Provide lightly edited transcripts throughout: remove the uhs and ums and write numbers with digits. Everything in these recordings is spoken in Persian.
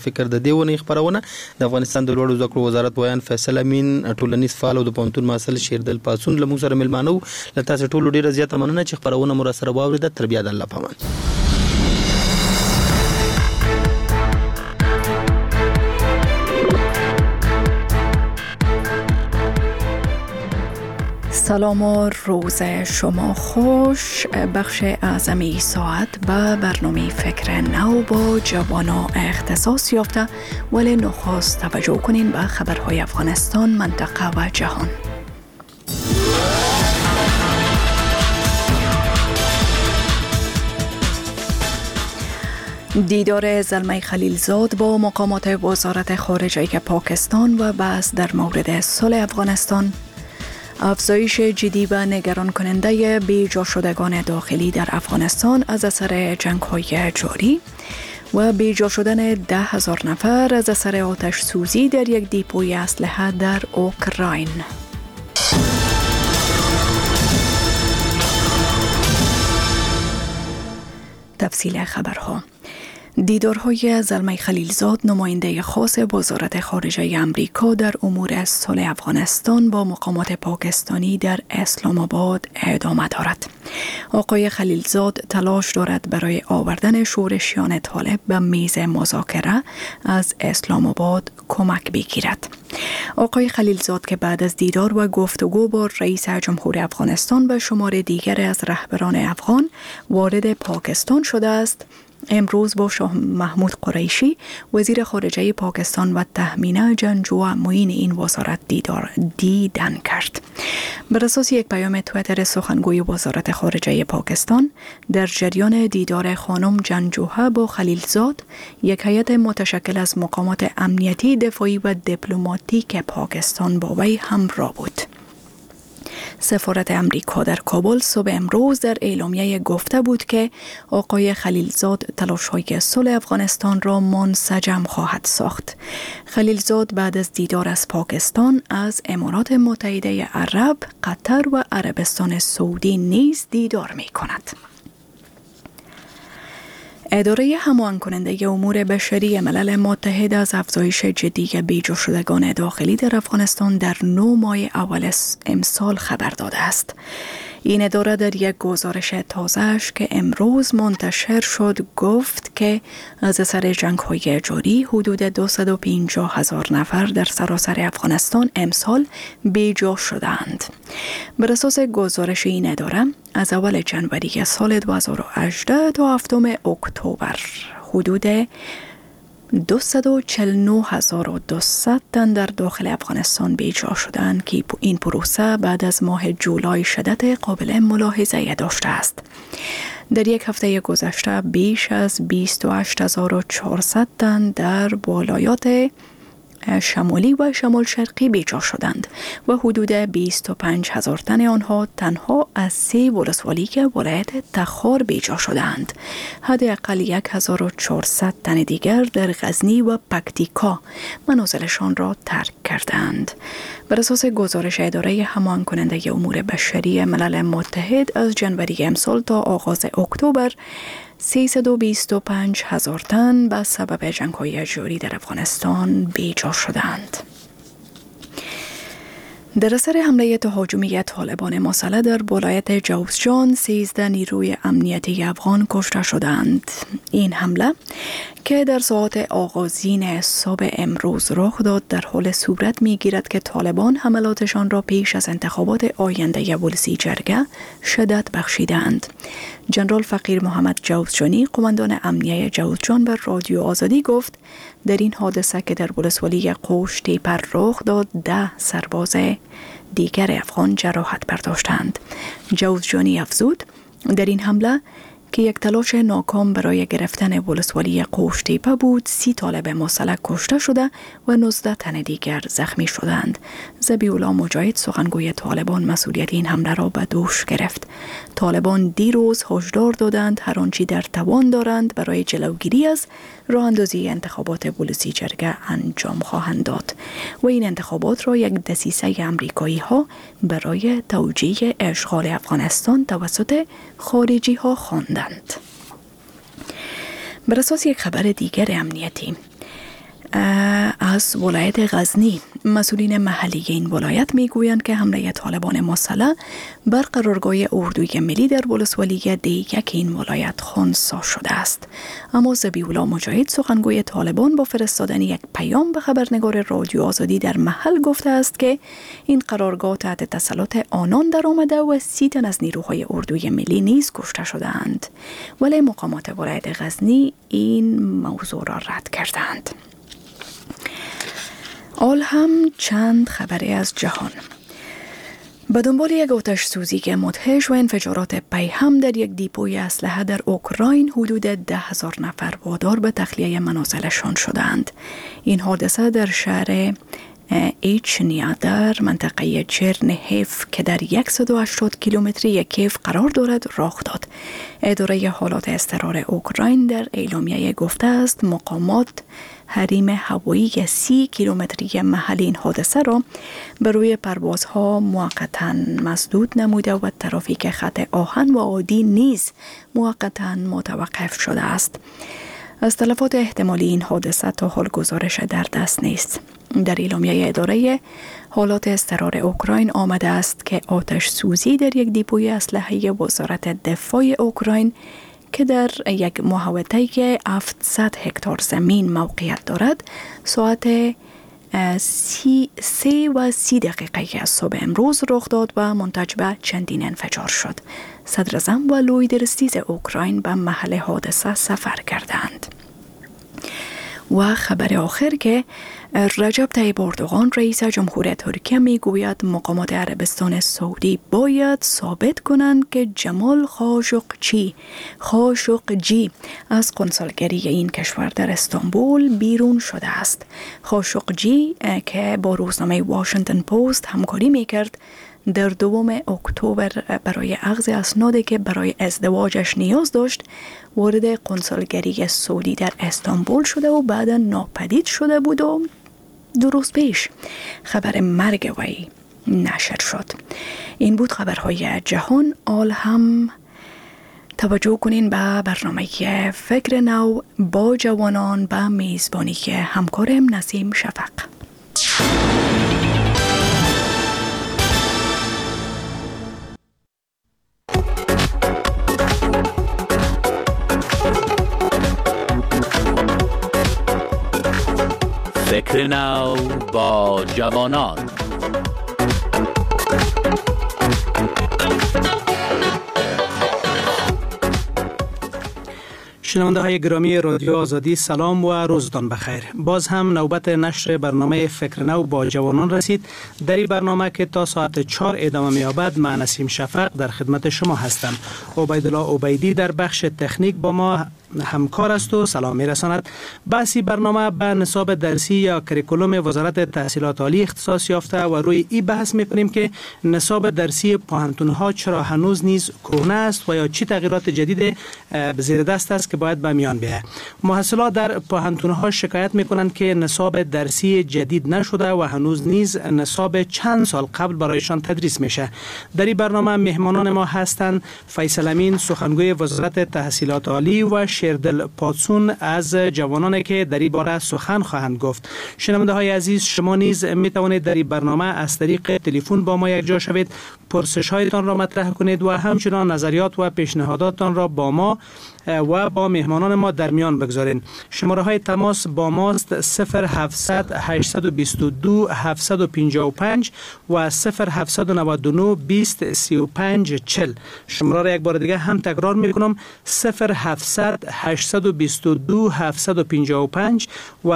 فکر د دیونه خبرونه د افغانستان د لوړو زده کړو وزارت ویان فیصل امین ټولنیز فعال او د پونتون مسل شیردل پاسون له موږ سره ملمانو له تاسو ټولو ډیره زیاته مننه چې خبرونه مو سره واورید. تر بیا د الله پامان. سلام و روز شما خوش. بخش اعظمی ساعت به برنامه فکر نو با جوانا اختصاص یافته، ولی نخست توجه کنین به خبرهای افغانستان، منطقه و جهان. دیدار زلمه خلیلزاد با مقامات وزارت خارجه پاکستان و بحث در مورد صلح افغانستان. افزایش جدی و نگران کننده بیجا شدگان داخلی در افغانستان از اثر جنگ‌های جاری و بیجا شدن 10,000 نفر از اثر آتش سوزی در یک دیپوی اسلحه در اوکراین. تفصیل خبرها. دیدارهای زلمه خلیلزاد، نماینده خاص وزارت خارجه امریکا در امور صلح افغانستان با مقامات پاکستانی در اسلام آباد ادامه دارد. آقای خلیلزاد تلاش دارد برای آوردن شورشیان طالب به میز مذاکره از اسلام آباد کمک بگیرد. آقای خلیلزاد که بعد از دیدار و گفتگو با رئیس جمهور افغانستان و شمار دیگر از رهبران افغان وارد پاکستان شده است، امروز با شاه محمود قریشی وزیر خارجه پاکستان و تهمینه جنگجو معین این وزارت دیدن کرد. بر اساس یک پیام توییتر سخنگوی وزارت خارجه پاکستان، در جریان دیدار خانم جنگجوها با خلیلزاد، یک هیئت متشکل از مقامات امنیتی، دفاعی و دیپلماتیک پاکستان با وی همراه بود. سفارت امریکا در کابل صبح امروز در اعلامیه گفته بود که آقای خلیلزاد تلاش‌های صلح افغانستان را منسجم خواهد ساخت. خلیلزاد بعد از دیدار از پاکستان از امارات متحده عرب، قطر و عربستان سعودی نیز دیدار می‌کند. اداره هماهنگ کننده امور بشری ملل متحد از افزایش جدی بیجا شدگان داخلی در افغانستان در 9 ماه اول امسال خبر داده است. این اداره در یک گزارش تازه‌اش که امروز منتشر شد گفت که از اثر جنگ‌های جاری حدود 250,000 نفر در سراسر افغانستان امسال بیجا شدند. بر اساس گزارش این اداره، از اول جنوری سال 2018 تا 7 اکتبر حدود 249,200 تن در داخل افغانستان بیجا شدند که این پروسه بعد از ماه جولای شدت قابل ملاحظه داشته است. در یک هفته گذشته بیش از 28,400 تن در ولایات شمالی و شمال شرقی بیجا شدند و حدود 25,000 تن آنها تنها از 3 ولسوالی که ولایت تخار بیجا شدند. حداقل 1,400 تن دیگر در غزنی و پکتیکا منازلشان را ترک کردند. بر اساس گزارش اداره هماهنگ کننده امور بشری ملل متحد، از جنوری امسال تا آغاز اکتبر 325,000 تن به سبب جنگ‌های جاری در افغانستان بیجا شدند. در اثر حمله تهاجمی طالبان مسلح در ولایت جوزجان 13 نیروی امنیتی افغان کشته شدند. این حمله که در ساعات آغازین صبح امروز رخ داد در حال صورت می‌گیرد که طالبان حملاتشان را پیش از انتخابات آینده ولسی جرگه شدت بخشیدند. جنرال فقیر محمد جوزجانی، قماندان امنیه جوزجان، بر رادیو آزادی گفت در این حادثه که در ولسوالی قوش تیپر رخ داد 10 سرباز دیگر افغان جراحت برداشتند. جوزجانی افزود در این حمله که یک تلاش ناکام برای گرفتن ولسوالی قوش تیپه بود، 30 طالب مسلح کشته شده و 19 تن دیگر زخمی شدند. ذبیح‌الله مجاهد، سخنگوی طالبان، مسئولیت این حمله را به دوش گرفت. طالبان دیروز هشدار دادند هر آنچه در توان دارند برای جلوگیری از راه اندازی انتخابات ولسی جرگه انجام خواهند داد و این انتخابات را یک دسیسه امریکایی ها برای توجیه اشغال افغانستان توسط خارجی ها خواندند. بر اساس یک خبر دیگر امنیتی، از ولایت غزنی، مسئولین محلی این ولایت میگویند که حمله طالبان مسلح بر قرارگاه اردوی ملی در ولسوالی دیگه که این ولایت خنثی شده است. اما ذبیح‌الله مجاهد، سخنگوی طالبان، با فرستادن یک پیام به خبرنگار رادیو آزادی در محل گفته است که این قرارگاه تحت تسلط آنان در آمده و 30 تن از نیروهای اردوی ملی نیز کشته شدند، ولی مقامات ولایت غزنی این موضوع را رد کردند. حال هم چند خبری از جهان. به دنبال یک آتش سوزی که مدهش و انفجارات پیهم در یک دیپوی اسلحه در اوکراین، حدود 10,000 نفر وادار به تخلیه منازلشان شدند. این حادثه در شهر ایچنیا در منطقه چرنهیف که در 180 کیلومتری کیف قرار دارد رخ داد. اداره حالات اضطرار اوکراین در اعلامیه گفته است مقامات حریم هوایی 30 کیلومتری محل این حادثه را به روی پروازها موقتا مسدود نموده و ترافیک خط آهن و عادی نیز موقتا متوقف شده است. از تلفات احتمالی این حادثه تا حال گزارش در دست نیست. در اعلامیه اداره حالات اضطرار اوکراین آمده است که آتش سوزی در یک دیپوی اسلحه وزارت دفاع اوکراین که در یک محوطه‌ای که 700 هکتار زمین موقعیت دارد، ساعت 3:30 از صبح امروز رخ داد و منتج به چندین انفجار شد. صدر اعظم و لوی درستیز اوکراین به محل حادثه سفر کردند. و خبر آخر که رجب طیب اردوغان رئیس جمهور ترکیه میگوید مقامات عربستان سعودی باید ثابت کنند که جمال خاشقجی از قنصلگری این کشور در استانبول بیرون شده است. خاشقجی که با روزنامه واشنگتن پست همکاری میکرد، در 2 اکتبر برای اخذ اسنادی که برای ازدواجش نیاز داشت وارد قنصلگری سعودی در استانبول شده و بعدا ناپدید شده بود و 2 روز پیش خبر مرگ وی نشر شد. این بود خبرهای جهان. حال هم توجه کنین به برنامه فکر نو با جوانان به میزبانی که همکارم نسیم شفق. فکر نو با جوانان. شنونده های گرامی رادیو آزادی، سلام و روزتان بخیر. باز هم نوبت نشر برنامه فکر نو با جوانان رسید. در این برنامه که تا ساعت 4 ادامه می‌یابد، من نسیم شفق در خدمت شما هستم. عبیدالله عبیدی در بخش تکنیک با ما همکار است و سلام میرساند. بحثی برنامه به نصاب درسی یا کریکولوم وزارت تحصیلات عالی اختصاص یافته و روی این بحث میکنیم که نصاب درسی پوهنتون‌ها چرا هنوز نیز کهنه است و یا چه تغییرات جدید زیر دست است که باید به میان بیاید. محصلات در پوهنتون‌ها شکایت میکنند که نصاب درسی جدید نشده و هنوز نیز نصاب چند سال قبل برایشان تدریس میشه. در این برنامه مهمانان ما هستند فیصل امین، سخنگوی وزارت تحصیلات عالی، و شیردل پاتسون از جوانانی که در این باره سخن خواهند گفت. شنونده های عزیز، شما نیز می توانید در این برنامه از طریق تلفن با ما یکجا شوید، پرسش هایتان را مطرح کنید و همچنان نظریات و پیشنهاداتتان را با ما و با مهمانان ما در میان بگذارید. شماره های تماس با ماست 0700 822 755 و 0799 20 35 40. شماره را یک بار دیگه هم تکرار میکنم: 0700 822 755 و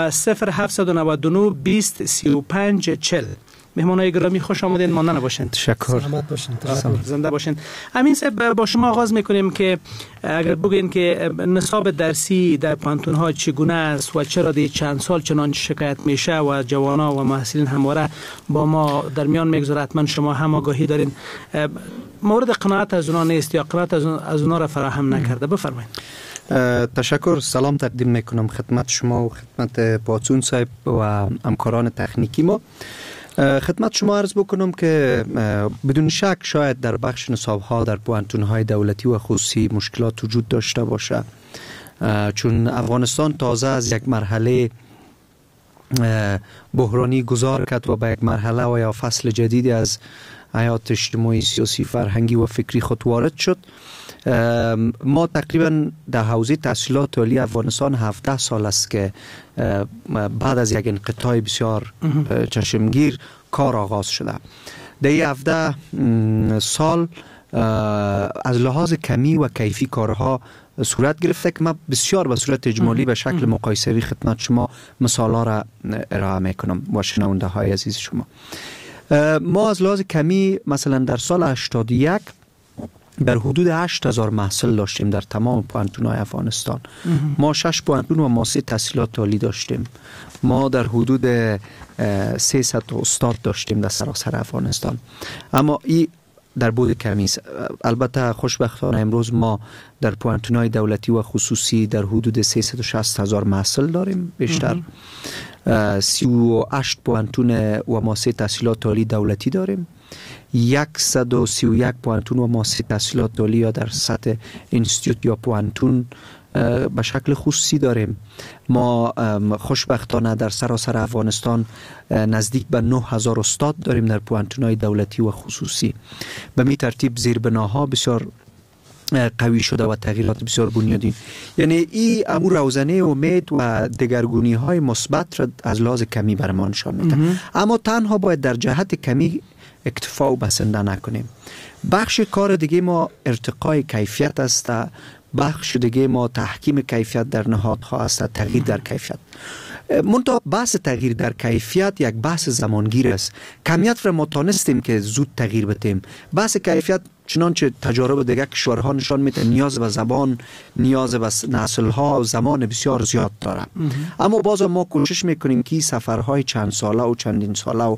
0799 20 35 40. مهمانای گرامی خوش آمدید، مانده باشین. تشکر. سلامت باشین. زنده باشین. امین صاحب، با شما آغاز میکنیم که اگر بگین که نصاب درسی در پوهنتون‌ها چگونه است و چرا دی چند سال چنان شکایت میشه و جوانا و محصلین همواره با ما در میان میگذاره. حتما شما هم آگاهی دارین. مورد قناعت از اونا نیست یا قناعت از اونا را فراهم نکرده. بفرمایید. تشکر. سلام تقدیم میکنم خدمت شما و خدمت پاتسون صاحب و همکاران تکنیکی ما. خدمت شما عرض بکنم که بدون شک شاید در بخش نصاب‌ها در پوهنتون‌های دولتی و خصوصی مشکلات وجود داشته باشه، چون افغانستان تازه از یک مرحله بحرانی گذار کرد و به یک مرحله و یا فصل جدیدی از حیات اجتماعی، سیاسی، فرهنگی و فکری خود وارد شد. ما تقریبا در حوزه تحصیلات عالی افغانستان 17 سال است که بعد از یک انقطاع بسیار چشمگیر کار آغاز شده. در این 17 سال از لحاظ کمی و کیفی کارها صورت گرفته که من بسیار به صورت اجمالی به شکل مقایسوی خدمت شما مثال‌ها را ارائه میکنم و شنونده های عزیز شما. ما از لحاظ کمی مثلا در سال 81 در حدود 8000 محصل داشتیم در تمام پوانتون‌های افغانستان. ما 6 پوانتون و مؤسسه تحصیلات عالی داشتیم. ما در حدود 300 استاد داشتیم در سراسر افغانستان. اما این در بود کمی. البته خوشبختانه امروز ما در پوانتون‌های دولتی و خصوصی در حدود 360,000 محصل داریم بیشتر. 38 پوانتون و مؤسسه تحصیلات عالی دولتی داریم. 131 پوانتون و مؤسسه تحصیلات عالی یا در سطح اینستیتوت یا پوانتون به شکل خصوصی داریم. ما خوشبختانه در سراسر افغانستان نزدیک به 9000 استاد داریم در پوانتون‌های دولتی و خصوصی. به می ترتیب زیربناها بسیار قوی شده و تغییرات بسیار بنیادین. یعنی این امور روزنه امید و دگرگونی های مثبت را از لحاظ کمی برمان نشان میده. اما تنها باید در جهت کمی اکتفا و بسنده نکنیم. بخش کار دیگه ما ارتقای کیفیت است، بخش دیگه ما تحکیم کیفیت در نهادها است، تغییر در کیفیت. منتها بحث تغییر در کیفیت یک بحث زمانگیر است. کمیت را ما تانستیم که زود تغییر بدیم. بحث کیفیت چنانچه تجارب دیگر کشورها نشان میده نیاز به زبان، نیاز به نسل‌ها زمان بسیار زیاد داره. اما باز ما کوشش میکنیم که سفرهای چند ساله و چندین ساله و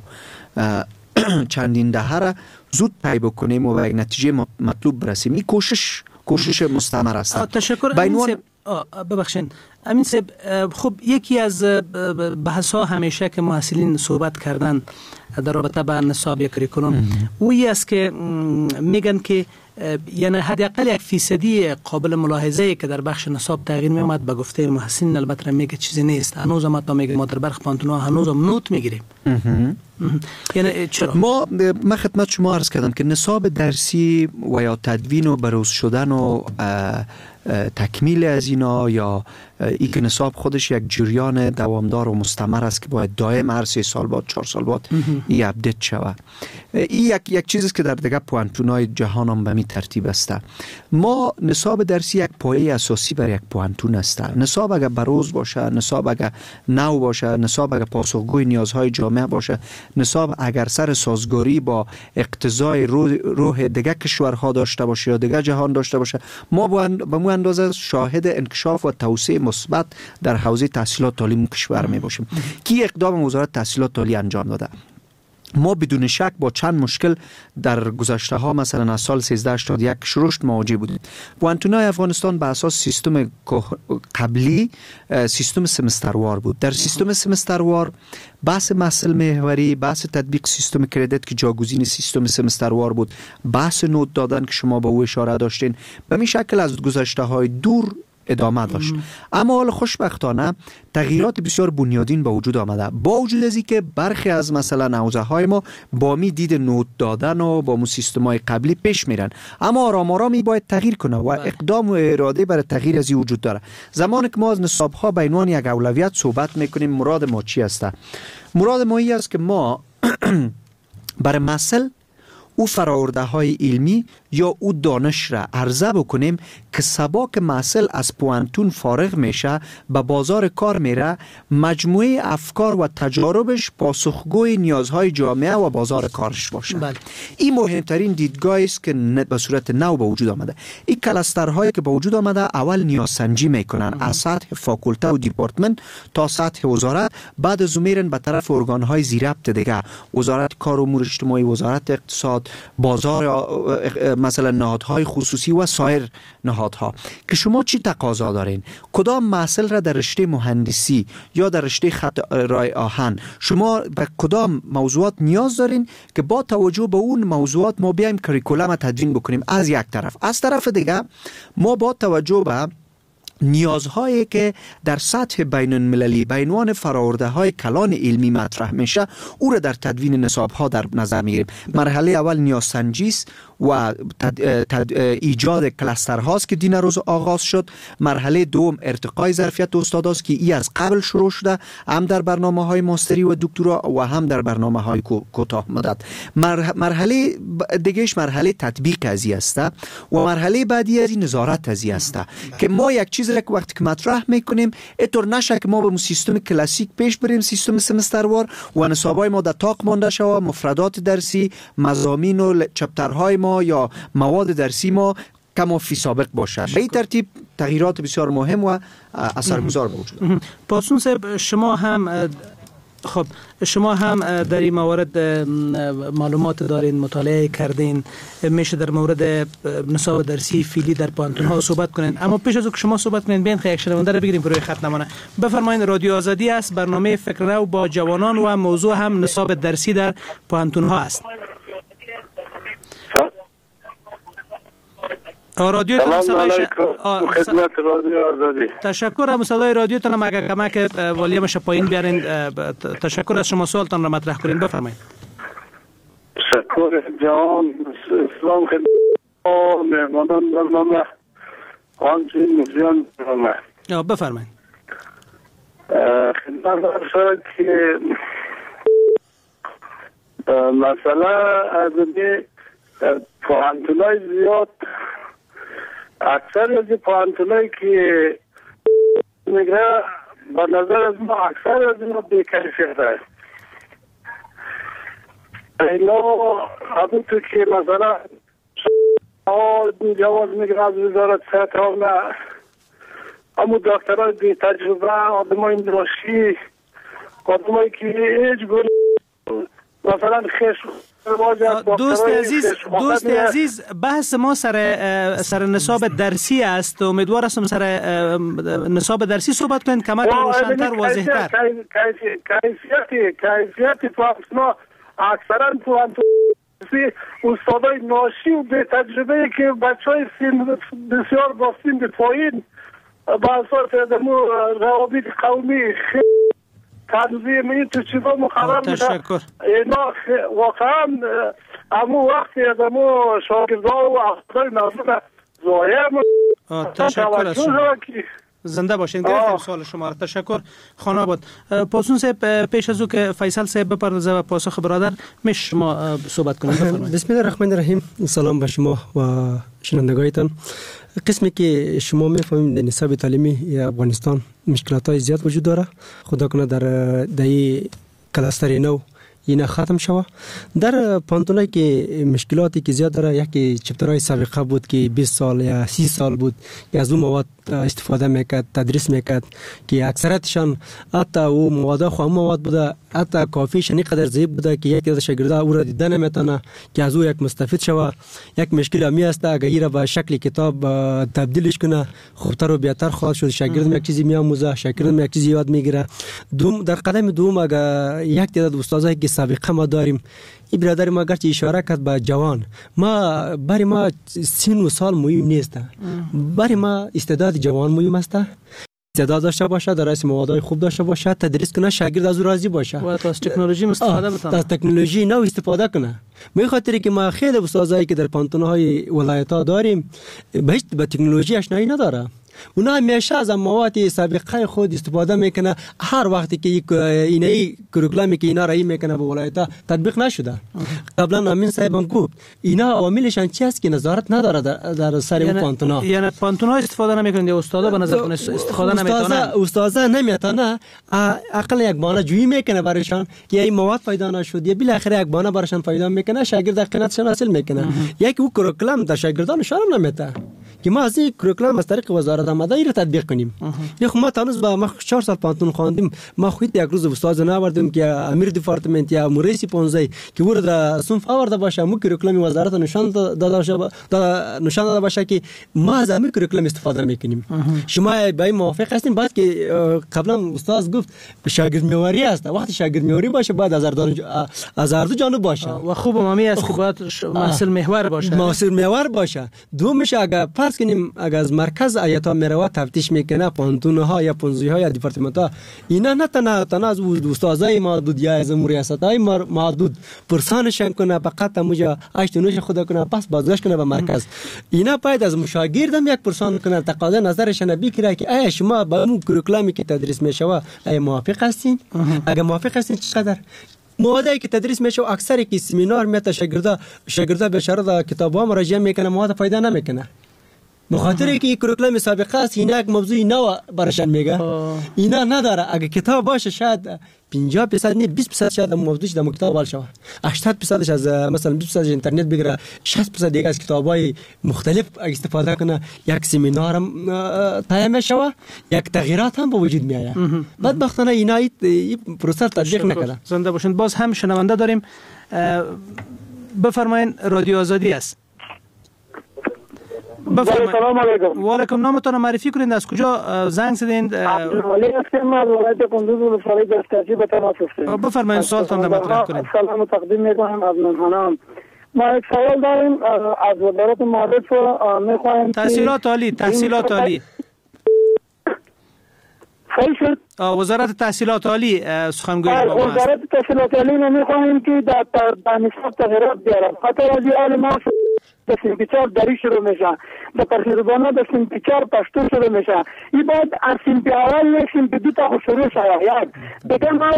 چندین دهه را زود طی بکنیم و به یک نتیجه مطلوب برسیم. این کوشش مستمر است. تشکر. ببخشید امین صاحب، خب یکی از بحث‌ها همیشه که محصلین صحبت کردن در رابطه با نصاب یا کریکولوم وی است که میگن که یعنی حداقل 1% قابل ملاحظه که در بخش نصاب تغییر میامد به گفته محسن البته میگه چیزی نیست. هنوز هم تا میگه ما در برخ پانتون‌ها هنوز هم نوت میگیریم. یعنی چرا؟ من خدمت شما عرض کردم که نصاب درسی و یا تدوین و بروز شدن و تکمیل از اینا یا ای که نصاب خودش یک جریان دوامدار و مستمر است که باید دائم هر 3 سال بعد 4 سال بعد ای اپدیت شود. این یک چیزی است که در دیگه پوانتون‌های جهان هم به می ترتیب است. ما نصاب درسی یک پایه اساسی بر یک پوانتون است. نصاب اگر بروز باشه، نصاب اگر نو باشه، نصاب اگر پاسخگوی نیازهای جامعه باشه، نصاب اگر سر سازگاری با اقتضای روح دیگه کشورها داشته باشه یا دیگه جهان داشته باشه، ما به مو اندازه شاهد انکشاف و توسعه مثبت در حوزه تحصیلات عالی کشور می باشیم. کی اقدام وزارت تحصیلات عالی انجام داده؟ ما بدون شک با چند مشکل در گذشته ها مثلا از سال 1381 شروع مواجه بودیم. پوانتون‌های افغانستان به اساس سیستم قبلی سیستم سمستروار بود. در سیستم سمستروار بحث محصل محوری، بحث تطبیق سیستم کردیت که جاگزین سیستم سمستروار بود، بحث نوت دادن که شما به او اشاره داشتین، به این شکل از گذشته های دور ادامه داشت. اما حال خوشبختانه تغییرات بسیار بنیادین به وجود آمده. با وجود از اینکه برخی از مثلا حوزه های ما با می دید نوت دادن و با سیستم های قبلی پیش میرن، اما آرام آرام باید تغییر کنه و اقدام و اراده برای تغییر از این وجود داره. زمانی که ما از نصاب ها به عنوان یک اولویت صحبت میکنیم، مراد ما چی است؟ مراد ما این است که ما برای محصل او فراورده های علمی یا او دانش را عرضه بکنیم که سباک محصل از پوانتون فارغ میشه، به بازار کار میره، مجموعه افکار و تجاربش پاسخگوی نیازهای جامعه و بازار کارش باشه. این مهمترین دیدگاهی است که به صورت نو به وجود آمده. این کلاسترهایی که به وجود آمده اول نیازسنجی میکنن از سطح فاکولته و دیپارتمنت تا سطح وزارت، بعد از میرن به طرف ارگانهای زیربط دیگه، وزارت کار و امور اجتماعی، وزارت اقتصاد، بازار مثلا نهادهای خصوصی و سایر نهادها که شما چی تقاضا دارین، کدام محصل را در رشته مهندسی یا در رشته خط رای آهن شما به کدام موضوعات نیاز دارین که با توجه به اون موضوعات ما بیایم کریکولم تدوین بکنیم. از یک طرف، از طرف دیگه ما با توجه به نیازهایی که در سطح بین المللی به عنوان فراورده های کلان علمی مطرح میشه او را در تدوین نصاب ها در نظر میگیریم. مرحله اول نیازسنجی است و ایجاد کلاستر هاست که دین روز آغاز شد. مرحله دوم ارتقای ظرفیت استاداست که ای از قبل شروع شده، هم در برنامه های ماستری و دکترا و هم در برنامه های کوتاه مدت. مرحله دیگهش مرحله تطبیق ازی است و مرحله بعدی از این نظارت ازی است که ما یک چیز را که وقتی که مطرح میکنیم اینطور نشه که ما به سیستم کلاسیک پیش بریم، سیستم سمستروار و نصابای ما در طاق مانده شود، مفردات درسی، مضامین و چپترهای ما یا مواد درسی ما کما فی سابق باشه. به این ترتیب تغییرات بسیار مهم و اثرگذار موجود. پاسون صاحب، شما هم در این موارد معلومات دارین، مطالعه کردین، میشه در مورد نصاب درسی فعلی در پانتون ها صحبت کنین. اما پیش از او که شما صحبت کنین بین یک شنونده رو بگیریم که روی خط نمونه. بفرمایید. رادیو آزادی است، برنامه فکر نو با جوانان و موضوع هم نصاب درسی در پانتون ها است. رادیو سلام علیکم. خدمت رادیو آزادی. تشکر از صدای رادیو تان. اگر کمک والیومش پایین بیارین. تشکر از شما. سوالتان را مطرح کنین. بفرمایید. تشکر جان. اسلام خدمت مهمانان برنامه همچنین مفیان برنامه. بفرمایید. خدمت ارشد که مسئله از پوانتونای زیاد، اکثر از پوانتونایی که میگره به نظر از ما اکثر از ما بی‌کیفیت است. اینا همونطور که مثلا جواز میگره از وزارت صحت نه، اما دکترهای بی تجربه، آدمای ناشی، آدمایی که هیچ گونه مثلا دوست عزیز بحث ما سر نصاب درسی است. امیدوار هستم سر نصاب درسی صحبت کنید کمک روشن‌تر واضح‌تر. کیفیت پاسما اکثرا استادای ناشی و بی تجربه که بچهای سن بسیار با سن پایین با اساس روابط قومی تنظیم این تو چیزا مخرب میده. تشکر. اینا واقعا امو وقتی از امو شاگردها و افراد نظر ضایع. تشکر از شما. زنده باشین. گرفتیم سوال شما را. تشکر. خانه بود. پاسون صاحب، پیش از او که فیصل صاحب بپردازه و پاسخ برادر میشه شما صحبت کنید. بسم الله الرحمن الرحیم. سلام به شما و شنوندگانتان. قسمی که شما میفهمید در نصاب تعلیمی افغانستان مشکلات‌های زیاد وجود داره. خدا کنه در دهه کلاستر نو اینا ختم شوه. در پانتونایی که مشکلاتی که زیاد داره، یکی چپترهای سابقه بود که 20 سال یا 30 سال بود که از اون مواد استفاده میکرد، تدریس میکرد که اکثرتشان حتی او مواد خو مواد بوده، حتی کافیش اینقدر ضعیف بوده که یکی از شاگردها او را دیدن نمیتونه که از او یک مستفید شوه. یک مشکل امی است اگر این را به شکل کتاب تبدیلش کنه خوبتر و بهتر خواهد شد. شاگرد یک چیزی میآموزه، شاگرد یک چیزی یاد میگیره. در قدم دوم اگر یک تعداد استادایی که سابقه ما داریم، این برادر ما گرچه اشاره کرد به جوان، ما برای ما سن و سال مهم نیست، برای ما استعداد جوان مهم است. استعداد داشته باشه، درس موادهای خوب داشته باشه، تدریس کنه، شاگرد از او راضی باشه و از تکنولوژی استفاده بکنه. از تکنولوژی نو استفاده کنه. به خاطر که ما خیلی استادایی که در پانتون‌های ولایت‌ها داریم به تکنولوژی آشنایی نداره. اونا همیشه از مواد سابقه خود استفاده میکنه. هر وقتی که اینایی کریکولامی که اینا رای میکنه به ولایت‌ها تطبیق نشده. قبلا امین صاحب هم گفت اینا عواملشان چی است که نظارت نداره در سر اون پانتونا. یعنی پانتونا استفاده نمیکنه، استادا به نظر استفاده نمیکنه. استادا نمیتونه عقل یک بهانه جویی میکنه برایشان، یا این مواد پیدا نشد یا بالاخره یک بهانه برایشان پیدا میکنه، شاگرد قناعتشان حاصل میکنه. یک او کریکولم در شاگردانشان نمیته که ما از این کریکولم از طریق وزارت آماده را تطبیق کنیم. خب ما تانوز با ما 4 سال پانتون خواندیم، ما خودت یک روز استاد ناوردیم که امیر دپارتمنت یا مریس پونزی که ورده صنف آورده باشه، مو کریکولم وزارت نشان داده باشه که ما از همین کریکولم استفاده میکنیم. شما با این موافق هستین؟ بعد که قبلا استاد گفت شاگرد میواری است، وقتی شاگرد میواری باشه بعد از هر دو جانب باشه و خوب مامی است که باید محصول محور باشه. محصول محور باشه. دومش اگر فرض فرض کنیم اگر از مرکز ایتا میره تفتیش میکنه پانتون ها یا پونزی ها یا دیپارتمنت ها، اینا نه تنها از استادای محدود یا از ریاستای محدود پرسانشن کنه فقط موجا اشتونوش خدا کنه پس بازگشت کنه به مرکز. اینا باید از مشاگردم یک پرسان کنه تقاضا نظرشون بگیره که آیا شما با اون کریکولامی که تدریس میشه آیا موافق هستین؟ اگر موافق هستین چقدر موادی که تدریس میشه اکثر کی سمینار میته شاگردا به شرط کتابا مراجعه میکنه مواد فایده نمیکنه. بخاطر که کریکولم سابقه است اینا یک موضوع نو براشون میگه اینا نداره. اگه کتاب باشه شاید 50% نه 20% شاید موضوعش در کتاب وال شود، 80% از مثلا 20% اینترنت بگیره، 60% دیگه از کتابای مختلف استفاده کنه، یک سمینار هم تایم میشه، یک تغییرات هم به وجود میاد. بدبختانه اینا این پروسه تطبیق نکرده. زنده باشین. باز هم شنونده داریم. بفرمایید رادیو آزادی است. سلام علیکم. و علیکم. نامتون معرفی کنید، از کجا زنگ زدین؟ عبدالمالک هستم از ولایت کندوز ولسوالی دسترسی به تماس هستم. بفرمایید سوالتون رو مطرح کنید. سلام تقدیم میکنم از مهمانان. ما یک سوال داریم از وزارت معارف میخوایم تحصیلات عالی وزارت تحصیلات عالی سخنگوی وزارت تحصیلات عالی میخوایم که در نصاب تغییرات بیاره. خاطر از ما در صنف 4 دری شروع میشه، در ترجمه در صنف 4 پشتو شروع میشه. این باید از صنف اول صنف 2 تا شروع شه. دیگه ما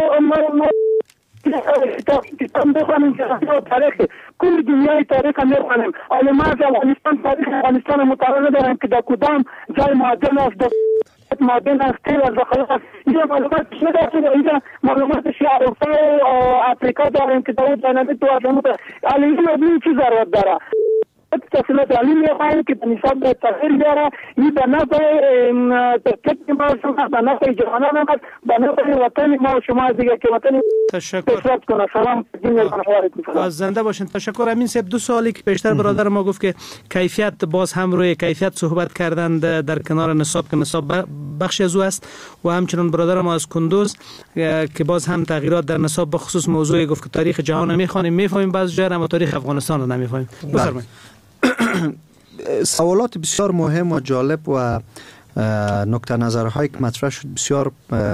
کتاب بخوانیم که تاریخ کل دنیای تاریخ میخوانیم. علما از تاریخ افغانستان مطالعه داریم که در کدام جای معدن است، معدن است، تیل است، خلاص اینجا معلومات نداره. اینجا معلومات اروپا و افریقا داریم که در جنوب تو آسمون این چیز ضرورت داره. تحصیلات عالی میخواهیم که نصاب به تغییر بیاره. این به نفع تکتیک ما شما، به نفع جوانان ما، به نفع وطن ما شما دیگه که وطن تشکر کنه. سلام از زنده باشین. تشکر. امین صاحب، دو سوالی که پیشتر برادر ما گفت که کیفیت، باز هم روی کیفیت صحبت کردن در کنار نصاب که نصاب بخشی از او است، و همچنین برادر ما از کندوز که باز هم تغییرات در نصاب به خصوص موضوعی گفت که تاریخ جهان میفهمیم بعضی جا اما تاریخ افغانستان رو نمیفهمیم. بفرمایید. سوالات بسیار مهم و جالب و نکته نظرهایی که مطرح شد بسیار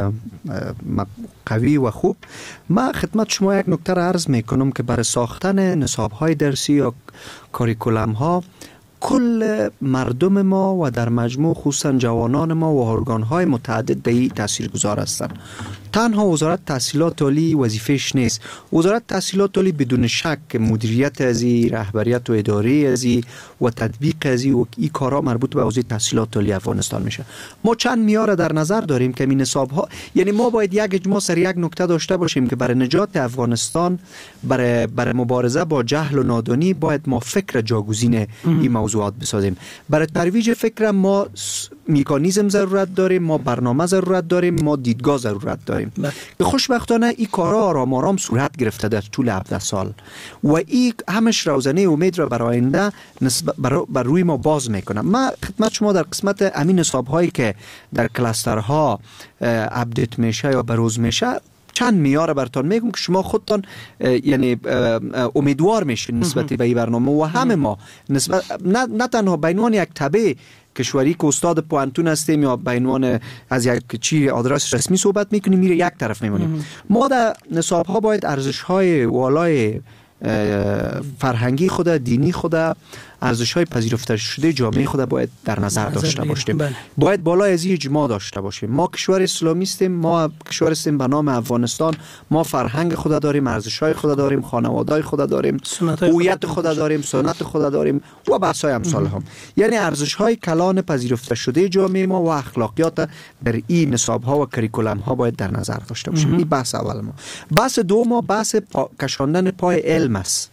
قوی و خوب. من خدمت شما یک نکته را عرض میکنم که برای ساختن نصاب‌های درسی یا کاریکولم ها کل مردم ما و در مجموع خصوصا جوانان ما و ارگان‌های متعدد به این تاثیرگذار هستند. تنها وزارت تحصیلات عالی وظیفه‌اش نیست. وزارت تحصیلات عالی بدون شک مدیریت ازی، رهبریت و اداره ازی و تطبیق ازی و این کارا مربوط به حوزه تحصیلات عالی افغانستان میشه. ما چند معیار در نظر داریم که این نصاب‌ها، یعنی ما باید یک اجماع سر یک نکته داشته باشیم که برای نجات افغانستان، برای مبارزه با جهل و نادانی باید ما فکر جاگزین این موضوعات بسازیم. برای ترویج فکر ما مکانیزم ضرورت داریم، ما برنامه ضرورت داریم، ما دیدگاه ضرورت داریم. که خوشبختانه این کارا آرام آرام صورت گرفته در طول 17 سال و این همش روزنه امید را برای آینده بر روی ما باز میکنه. من خدمت شما در قسمت امین نصاب هایی که در کلاسترها اپدیت میشه یا بروز میشه چند معیار براتون میگم که شما خودتان یعنی امیدوار میشین نسبت به این برنامه و همه ما نسبت نه تنها به عنوان یک تبع کشوری که استاد پوانتون هستیم یا به عنوان از یک چی آدرس رسمی صحبت میکنیم میره یک طرف میمونیم. ما در نصاب ها باید ارزش های والای فرهنگی خود، دینی خود، ارزش های پذیرفته شده جامعه خود باید در نظر داشته باشیم. باید بالای از این اجماع داشته باشیم. ما کشور اسلامی هستیم، ما کشور هستیم به نام افغانستان، ما فرهنگ خود داریم، ارزش های خود داریم، خانواده خود داریم، هویت خود داریم، سنت خود داریم و بحث های امثال هم. یعنی ارزش های کلان پذیرفته شده جامعه ما و اخلاقیات در این نصاب ها و کریکولم ها باید در نظر داشته باشیم. این بحث اول ما. بحث دوم بحث کشاندن پای علم است.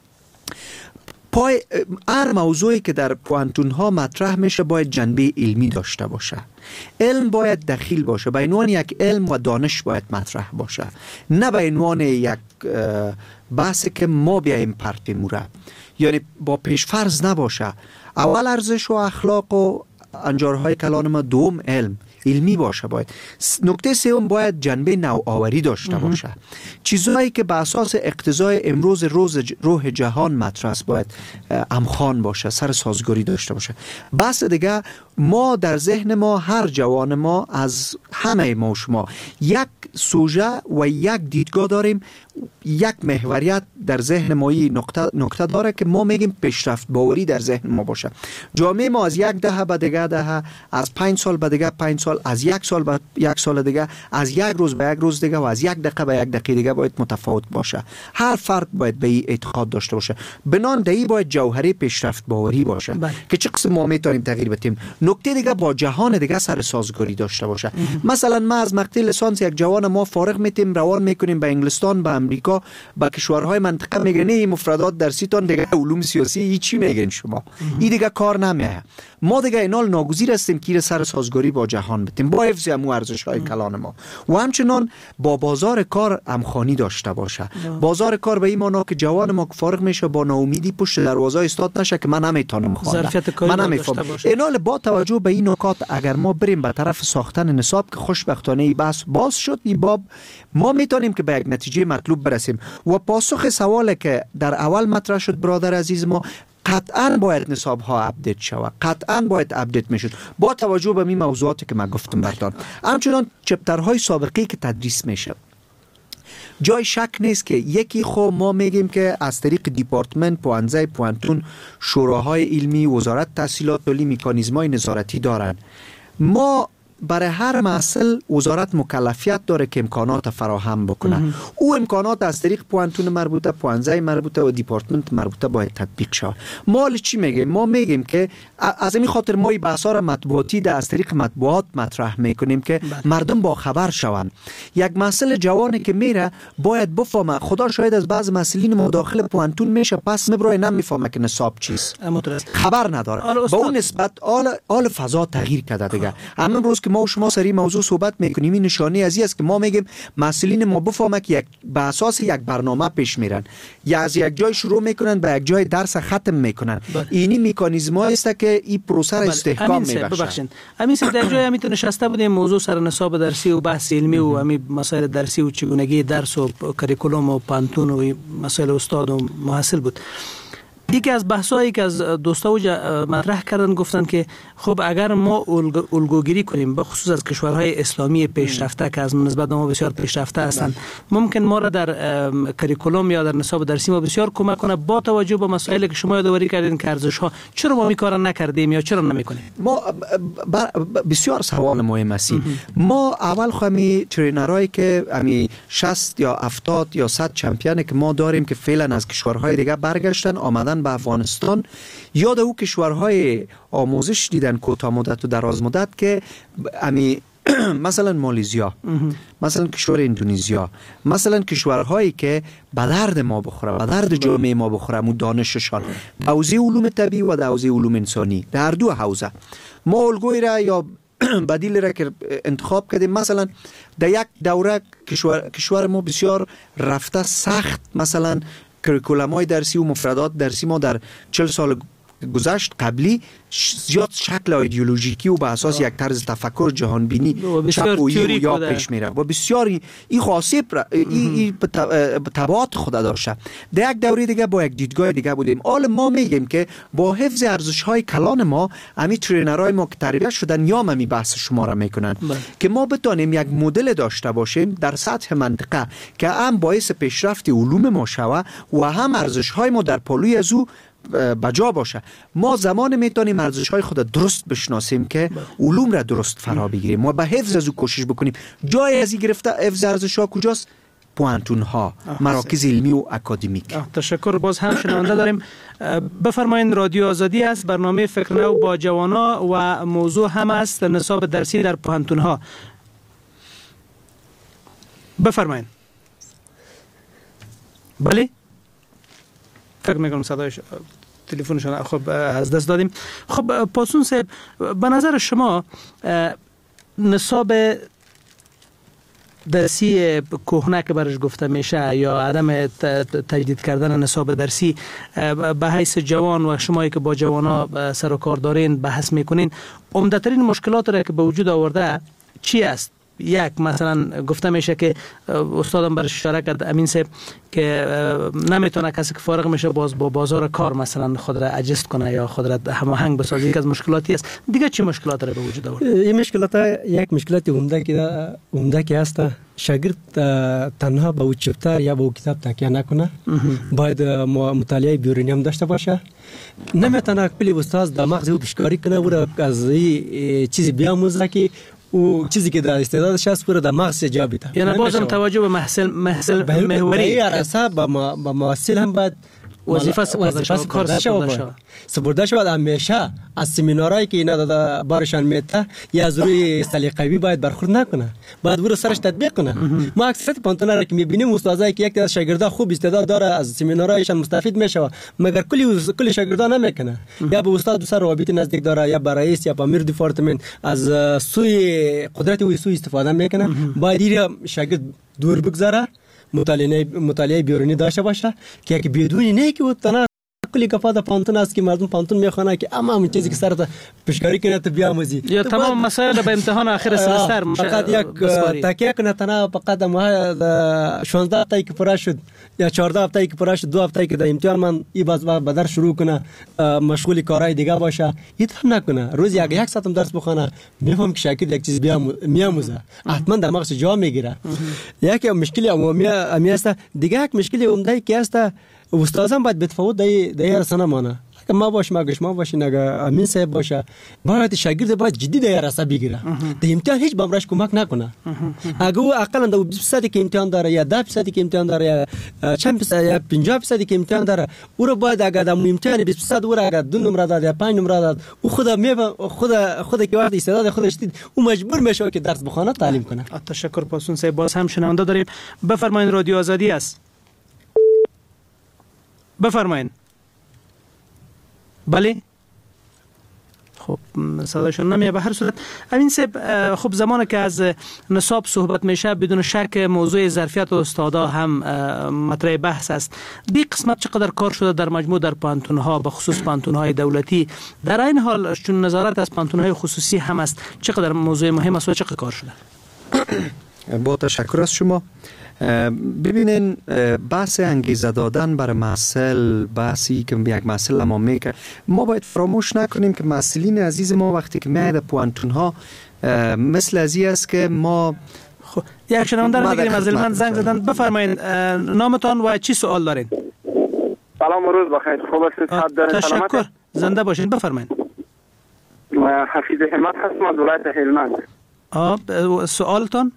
هر موضوعی که در پوانتون ها مطرح میشه باید جنبه علمی داشته باشه. علم باید دخیل باشه، به عنوان یک علم و دانش باید مطرح باشه، نه به عنوان یک بحثی که ما بیاییم پرتیم موره، یعنی با پیشفرض نباشه. اول ارزش و اخلاق و انجارهای کلان ما، دوم علم. علمی باشه. باید نکته سوم باید جنبه نوآوری داشته باشه. چیزهایی که به اساس اقتضای امروز روح جهان مطرح است باید همخوان باشه، سر سازگاری داشته باشه. بس دیگه ما در ذهن ما، هر جوان ما، از همه ما شما یک سوژه و یک دیدگاه داریم، یک محوریت در ذهن ما نقطه داره که ما میگیم پیشرفت باوری در ذهن ما باشه. جامعه ما از یک دهه به دیگه دهه، از 5 سال به دیگه 5 سال، از یک سال به یک سال دیگه، از یک روز به یک روز دیگه و از یک دقیقه به یک دقیقه دیگه باید متفاوت باشه. هر فرد باید به این اعتقاد داشته باشه. بنان دایی باید جوهری پیشرفت باوری باشه که چه قسم ما میتونیم تغییر بدیم. نکته دیگه با جهان دیگه سر سازگاری داشته باشه. مثلا ما از مقطع لیسانس یک جوان ما فارغ میتیم روان میکنیم به انگلستان، به امریکا، به کشورهای منطقه، میگن این مفردات درسی تان دیگه علوم سیاسی هیچی میگن شما، این دیگه کار نمیه. ما دیگه اینال ناگزیر هستیم که سر سازگاری با جهان بدیم با حفظ امو ارزش‌های کلان ما و همچنان با بازار کار همخوانی داشته باشه. بازار کار به این معنا که جوان ما فارغ میشه با ناامیدی پشت دروازه ایستاد نشه که من نمیتونم خواندن، من نمیفهم. اینال با توجه به این نکات اگر ما بریم به طرف ساختن نصاب که خوشبختانه این بحث باز شد، این باب ما میتونیم که به یک نتیجه مطلوب برسیم. و پاسخ سوالی که در اول مطرح شد برادر عزیز ما، قطعاً باید نصاب ها اپدیت شود، قطعاً باید اپدیت میشد با توجه به این موضوعاتی که من گفتم براتون. همچنان چپترهای سابقی که تدریس میشه، جای شک نیست که یکی خب ما میگیم که از طریق دیپارتمنت، پوانزه، پوانتون، شوراهای علمی، وزارت تحصیلات عالی مکانیزم‌های نظارتی دارن. ما برای هر محصل وزارت مکلفیت داره که امکانات فراهم بکنه. او امکانات از طریق پوانتون مربوطه، پوانزه مربوطه و دیپارتمنت مربوطه باید تطبیق شود. ما چی میگیم؟ ما میگیم که از این خاطر ما این بحث‌ها مطبوعاتی از طریق مطبوعات مطرح میکنیم که مردم با خبر شوند. یک محصل جوانی که میره باید بفهمه، خدا شاید از بعض مسئولین مداخل پوانتون میشه پس میبره نمیفهمه که نصاب چیست، خبر نداره. با اون نسبت آل فضا تغییر کرده دیگه. امروز ما و شما سری موضوع صحبت میکنیم، این نشانه از این است که ما میگیم مسئولین ما بفهمه که به اساس یک برنامه پیش میرن، یا از یک جای شروع میکنن به یک جای درس ختم میکنن. اینی مکانیزم‌ها است که این پروسه را استحکام میبخشن. همین سر در جای همین نشسته بودیم موضوع سر نصاب درسی و بحث علمی و همین مسائل درسی و چگونگی درس و کریکولوم و پانتون و مسائل استاد و محصل بود. یکی از بحثایی که از دوستا مطرح کردن گفتن که خب اگر ما الگوگیری کنیم به خصوص از کشورهای اسلامی پیشرفته که از نسبت ما بسیار پیشرفته هستند، ممکن ما را در کریکولوم یا در نصاب درسی ما بسیار کمک کنه با توجه به مسائلی که شما یادآوری کردین که ارزش‌ها چرا ما این کارا نکردیم یا چرا نمی‌کنیم. ما بسیار سوال مهم است. ما اول خمی ترینرایی که امی 60 یا 70 یا 100 چمپیون که ما داریم که فعلا از کشورهای دیگه برگشتن آمدن به افغانستان، یاد او کشورهای آموزش دیدن کوتاه مدت و دراز مدت که امی مثلا مالیزیا، مثلا کشور اندونزیا، مثلا کشورهایی که به درد ما بخوره، به درد جامعه ما بخوره، مو دانششان حوزه علوم طبیعی و حوزه علوم انسانی، در دو حوزه ما الگوی را یا بدیل را که انتخاب کردیم. مثلا در یک دوره کشور ما بسیار رفته سخت، مثلا کریکولم‌های درسی و مفردات درسی ما در 40 سال گذشت قبلی زیاد شکل ایدئولوژیکی و به اساس یک طرز تفکر جهانبینی چپویی یا پیش میره و بسیاری این خاصیت این تبعات خود داشته. در یک دوره دیگه با یک دیدگاه دیگه بودیم. حالا ما میگیم که با حفظ ارزش‌های کلان ما، امی ترینرهای ما که تربیت شدن یا می بحث شما را میکنن که ما بتونیم یک مدل داشته باشیم در سطح منطقه که هم باعث پیشرفت علوم ما شود و هم ارزش‌های ما در پالوی از او بجا باشه. ما زمان میتونیم ارزش‌های خود درست بشناسیم که علوم را درست فرا بگیریم و به حفظ از او کوشش بکنیم. جای از این گرفته حفظ ارزش‌ها کجاست؟ پوانتون ها، مراکز علمی و اکادمیک. تشکر. باز هم شنونده داریم. بفرمایید. رادیو آزادی است، برنامه فکر نو با جوانا و موضوع هم است نصاب درسی در پوانتون ها. بفرمایید. بله، فکر میکنم صدای تلفنشون خب از دست دادیم. خب پاسون صاحب، به نظر شما نصاب درسی کهنه که برش گفته میشه یا عدم تجدید کردن نصاب درسی به حیث جوان و شمایی که با جوانا سر و کار دارین بحث میکنین، عمده ترین مشکلات را که به وجود آورده چی است؟ یک مثلا گفته میشه که استادم برش اشاره کرد امین صاحب که نمیتونه کسی که فارغ میشه باز با بازار کار مثلا خود را اجست کنه یا خود را هماهنگ بسازه، یک از مشکلاتی است. دیگه چی مشکلات را به وجود آورد؟ این مشکلات یک مشکلات عمده که هست شاگرد تنها به چپتر یا به کتاب تکیه نکنه، باید مطالعه بیرونی هم داشته باشه. نمیتونه کلی استاد در مغز او پیشکاری کنه و از چیزی بیاموزه که او چیزی که در استعدادش هست پورا در مغز جا بیده. یعنی بازم توجه به محصل محوری ارسا با محصل هم باید وظیفه سپرده شود. همیشه از سمینارهایی که اینا داده بارشان میته یا از روی سلیقه‌ای باید برخورد نکنه، باید برو سرش تطبیق کنه. ما اکثریت پانتونا را که میبینیم استادایی که یک از شاگردا خوب استعداد داره از سمینارهایشان مستفید میشه مگر کلی شاگردا نمیکنه، یا به استاد سر روابط نزدیک داره یا با رئیس یا با امیر دیپارتمنت از سوی قدرت او سوی استفاده میکنه. باید این شاگرد دور بگذاره، مطالعه بیرونی داشته باشه که یک بدونی نه که تنها کلی گفته پانتون است که مردم پانتون میخونه که اما همین چیزی که سرت پیشکاری کنه تو بیاموزی یا تمام مسائل به امتحان آخر سمستر فقط یک تکیه کنه تنها فقط 16 هفته که پورا شد یا 14 هفته که پورا شد 2 هفته که در امتحان من ای باز بدر شروع کنه مشغول کارهای دیگه باشه، این هم نکنه. روز یک ساعت هم درس بخونه میفهم که شاگرد یک چیز میاموزه حتما در مغز جا میگیره. یک مشکلی عمومی است. دیگه یک مشکلی عمده که است استادان باید بتفاوت در رسانه مانه. اگه ما باشیم اگه امین صاحب باشه باید شاگرد باید جدی در رسانه بگیره، در امتحان هیچ بامرش کمک نکنه. اگه او اقلا در 20% که امتحان داره یا 10% که امتحان داره یا چند درصد یا 50% که امتحان داره، او رو باید اگه در امتحان 20% او را اگه 2 نمره داد یا 5 نمره داد، او خود که وقت استعداد خودش دید او مجبور میشه که درس بخونه تعلیم کنه. تشکر پاسون صاحب. باز هم شنونده داریم. بفرمایید، رادیو آزادی است. بفرمایید. بله خب صداشون نمیاد. به هر صورت امین صاحب، خب زمانی که از نصاب صحبت میشه بدون شک موضوع ظرفیت استادا هم مطرح بحث است. دی قسمت چقدر کار شده در مجموع در پانتون‌ها به خصوص پانتون‌های دولتی؟ در این حال چون نظارت از پانتون‌های خصوصی هم است، چقدر موضوع مهم است و چقدر کار شده؟ با تشکر از شما. ببینین بحث انگیزه دادن برای محصل، بحثی که یک محصل ما میکنه، ما باید فراموش نکنیم که محصلین عزیز ما وقتی که میاید پوانتون ها مثل ازی است که ما یک شنونده رو بگیریم از علمان زنگ زدن. بفرمایید نامتان و چی سوال دارین؟ سلام و روز بخیر. خوب هستید؟ تشکر، زنده باشین. بفرمایید. حفیظ همت هستم از ولایت هلمند. سوالتان؟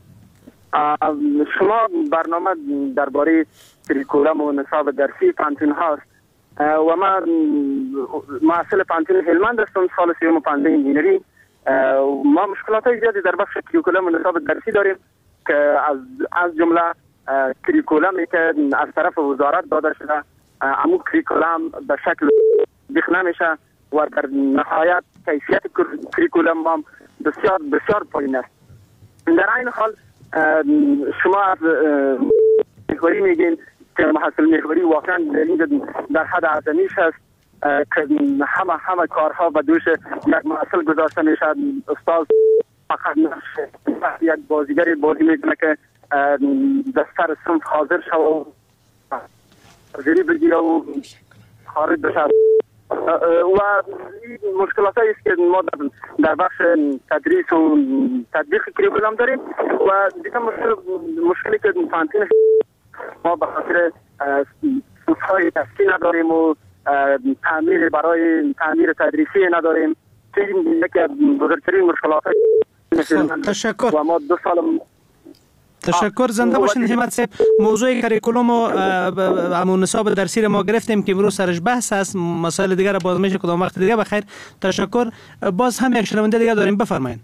شما برنامه درباره کریکولم و نصاب درسی پانتون هاست و من محصل پانتون هلمند هستم، سال سیوم پانزده انجینری. ما مشکلات زیادی در بخش کریکولم و نصاب درسی داریم که از جمله کریکولمی که از طرف وزارت داده شده، امو کریکولم به شکل بیخ نمیشه و در نهایت کیفیت کریکولم هم بسیار بسیار پایین است. در این حال شما از محوری میگین که محصل محوری واقعا در حد اعظمیش هست که همه کارها و دوش یک محصل گذاشته میشه. استاد فقط یک بازیگری بازی میکنه که دستر صنف حاضر شد و حاضری بگیره و خارج بشه و مشکلات است که ما در بخش تدریس و تطبیق کریکولم داریم و دیگه مشکلی که پانتون ما به خاطر صفحای تسکی نداریم و تعمیر برای تعمیر تدریسی نداریم که یکی از بزرگترین مشکلات تشکر و ما 2 سال تشکر. زنده باشین همت صاحب. موضوع کریکولوم و همون نصاب درسی رو ما گرفتیم که امروز سرش بحث است. مسائل دیگر رو باز میشه کدام وقت دیگه. بخیر، تشکر. باز هم یک شنونده دیگه داریم. بفرمایید.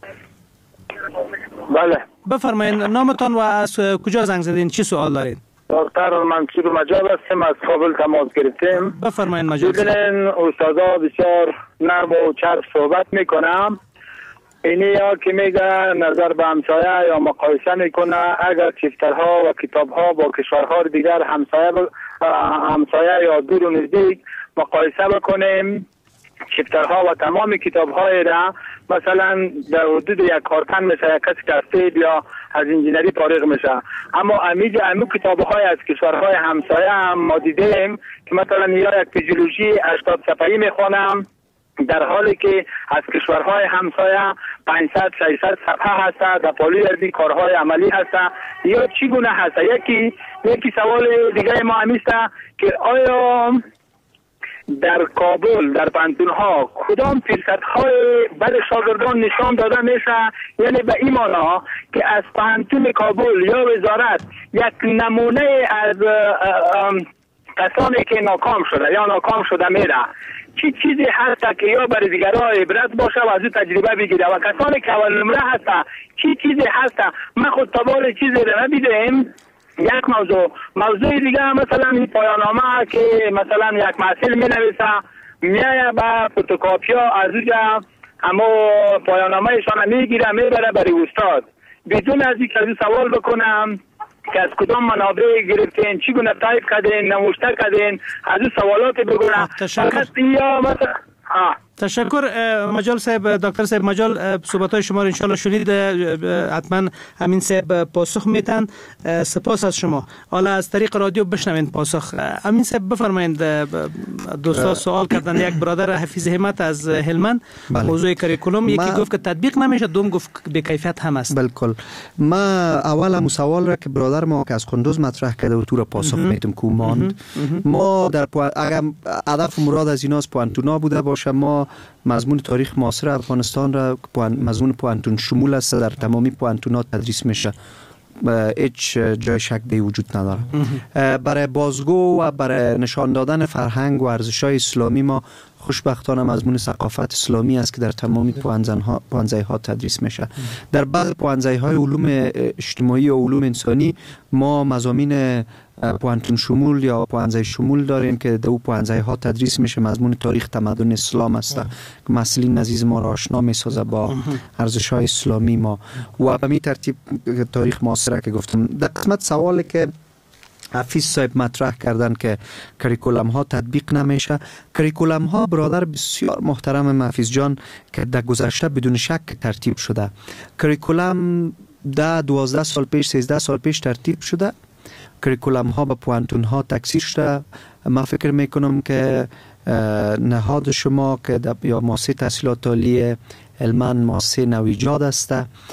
بله بفرمایید نامتان و از کجا زنگ زدین، چی سوال دارین؟ دکتر منصور مجاب هستم، از کابل تماس گرفتیم. بفرمایید مجاب. ببینین استادا بسیار نرم و چرب صحبت میکنم. اینی یا که میگه نظر به همسایه یا مقایسه میکنه، اگر چفترها و کتابها با کشورها دیگر همسایه یا دور و نزدیک مقایسه بکنیم، چفترها و تمام کتابهای را مثلا در حدود یک کارتن میشه، یک کسی که یا از انجینری فارغ میشه، اما امو کتابهای از کشورهای همسایه هم ما دیدیم که مثلا یا یک فیزیولوژی 80 صفحه‌ای میخوانم، در حالی که از کشورهای همسایه 500 600 صفحه هست، در پالی ارزی کارهای عملی هست. یا چی گونه هست؟ یکی سوال دیگه ما همیسته که آیا در کابل در پانتونها کدام فرصت‌های برای شاگردان نشان داده میشه؟ یعنی به این معنا که از پانتون کابل یا وزارت یک نمونه از کسانی که ناکام شده یا ناکام شده میره، چی چیزی هست که یا برای دیگرها عبرت باشه و از او تجربه بگیره، و کسانی که اول نمره هست چی چیزی هست؟ من خود تبار چیزی رو ندیدم. یک موضوع دیگه مثلا این پایان‌نامه که مثلا یک محصول می نویسه میایه با فوتوکاپیا از اوجا اما پایان‌نامه ایشان میگیره میبره برای استاد، بدون از اینکه از سوال بکنم که از کدام منابع گرفتین، چی گونه تایپ کردین، نوشته کردین، از این سوالات بگویم. فقط یا مثلا تشکر مجال صاحب. دکتر صاحب مجال صحبت‌های شما رو انشالله شنید، حتما همین صاحب پاسخ میتن. سپاس از شما. حالا از طریق رادیو بشنوین پاسخ. همین صاحب بفرمایید. دوستا سوال کردن، یک برادر حفیظ همت از هلمند موضوع کریکولوم، یکی گفت که تطبیق نمیشه، دوم گفت به کیفیت هم است. بالکل. ما اول سوال را که برادر ما که از کندوز مطرح کرده و تو را پاسخ میتم که ماند، ما در اگر هدف مراد از ایناست پوانتونا بوده باشه، ما مضمون تاریخ معاصر افغانستان را مضمون پوانتون شمول است، در تمامی پوانتونا تدریس میشه، هیچ جای شک به وجود نداره. برای بازگو و برای نشان دادن فرهنگ و ارزش‌های اسلامی ما خوشبختانه مضمون ثقافت اسلامی است که در تمامی پوانزه‌ها تدریس میشه. در بعض پوانزه‌های علوم اجتماعی و علوم انسانی ما مضامین پوانتون شمول یا پوانزه شمول داریم که در او پوانزه‌ها تدریس میشه. مضمون تاریخ تمدن اسلام است که مسئولین عزیز ما را آشنا میسازه با ارزش‌های اسلامی ما، و به می ترتیب تاریخ معاصر که گفتم. در قسمت سوالی که حفیظ صاحب مطرح کردن که کریکولم ها تطبیق نمیشه، کریکولم ها برادر بسیار محترم حفیظ جان که در گذشته بدون شک ترتیب شده. کریکولم 12 سال پیش 13 سال پیش ترتیب شده. کریکولم ها به پوانتون ها تکثیر شده. من فکر میکنم که نهاد شما که یا مؤسسه تحصیلات عالی هلمند مؤسسه نویجاد است،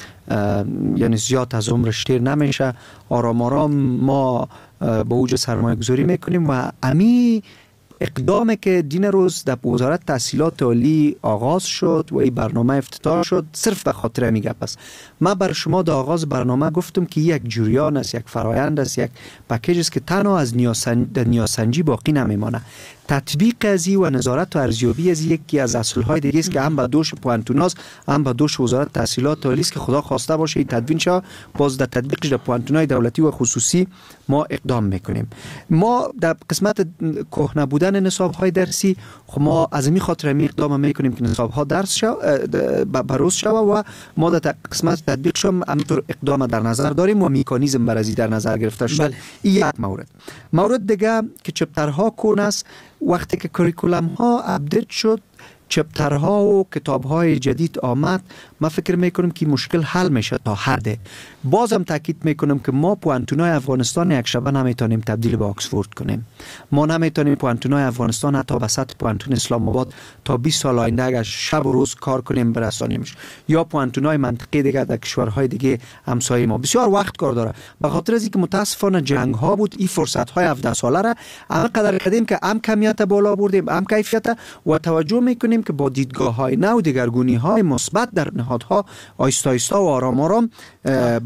یعنی زیاد از عمرش دیر نمیشه، آرام آرام ما به اوج سرمایه گذاری میکنیم و امی اقدامی که دین روز در وزارت تحصیلات عالی آغاز شد و این برنامه افتتاح شد صرف به خاطر می گپ است. من بر شما در آغاز برنامه گفتم که یک جریان است، یک فرایند است، یک پکیج است که تنها از نیازسنجی باقی نمیمانه. تطبیق از و نظارت و ارزیابی از یکی از اصل‌های دیگه است که هم به دوش پوانتوناست، هم به دوش وزارت تحصیلات عالی است که خدا خواسته باشه این تدوین شه. باز در تطبیقش در پوانتونای دولتی و خصوصی ما اقدام میکنیم. ما در قسمت کهنه بودن نصاب‌های درسی ما از این خاطر می اقدام میکنیم که نصاب‌ها درس شو بروز شوه و ما در قسمت تطبیق شم همینطور اقدام در نظر داریم و مکانیزم برای در نظر گرفته شد. این یک مورد دیگه که چپترها کون است. وقتی که کریکولم ها اپدیت شد، چپترها و کتاب‌های جدید آمد، ما فکر میکنم که مشکل حل میشه تا حد. بازم تاکید میکنم که ما پوانتونای افغانستان یک شبه نمیتونیم تبدیل به آکسفورد کنیم. ما نمیتونیم پوانتونای افغانستان حتی به سطح پوانتون اسلام آباد تا 20 سال آینده اگر شب و روز کار کنیم برسانیمش، یا پوانتونای منطقه دیگه در کشورهای دیگه همسایه ما بسیار وقت کار داره. به خاطر از اینکه متاسفانه جنگ ها بود، این فرصت های 17 ساله را انقدر کردیم که هم کمیت بالا بردیم هم کیفیت، و توجه میکنیم که با دیدگاه های نو و دگرگونی های مثبت در نهادها آیستا آیستا و آرام آرام به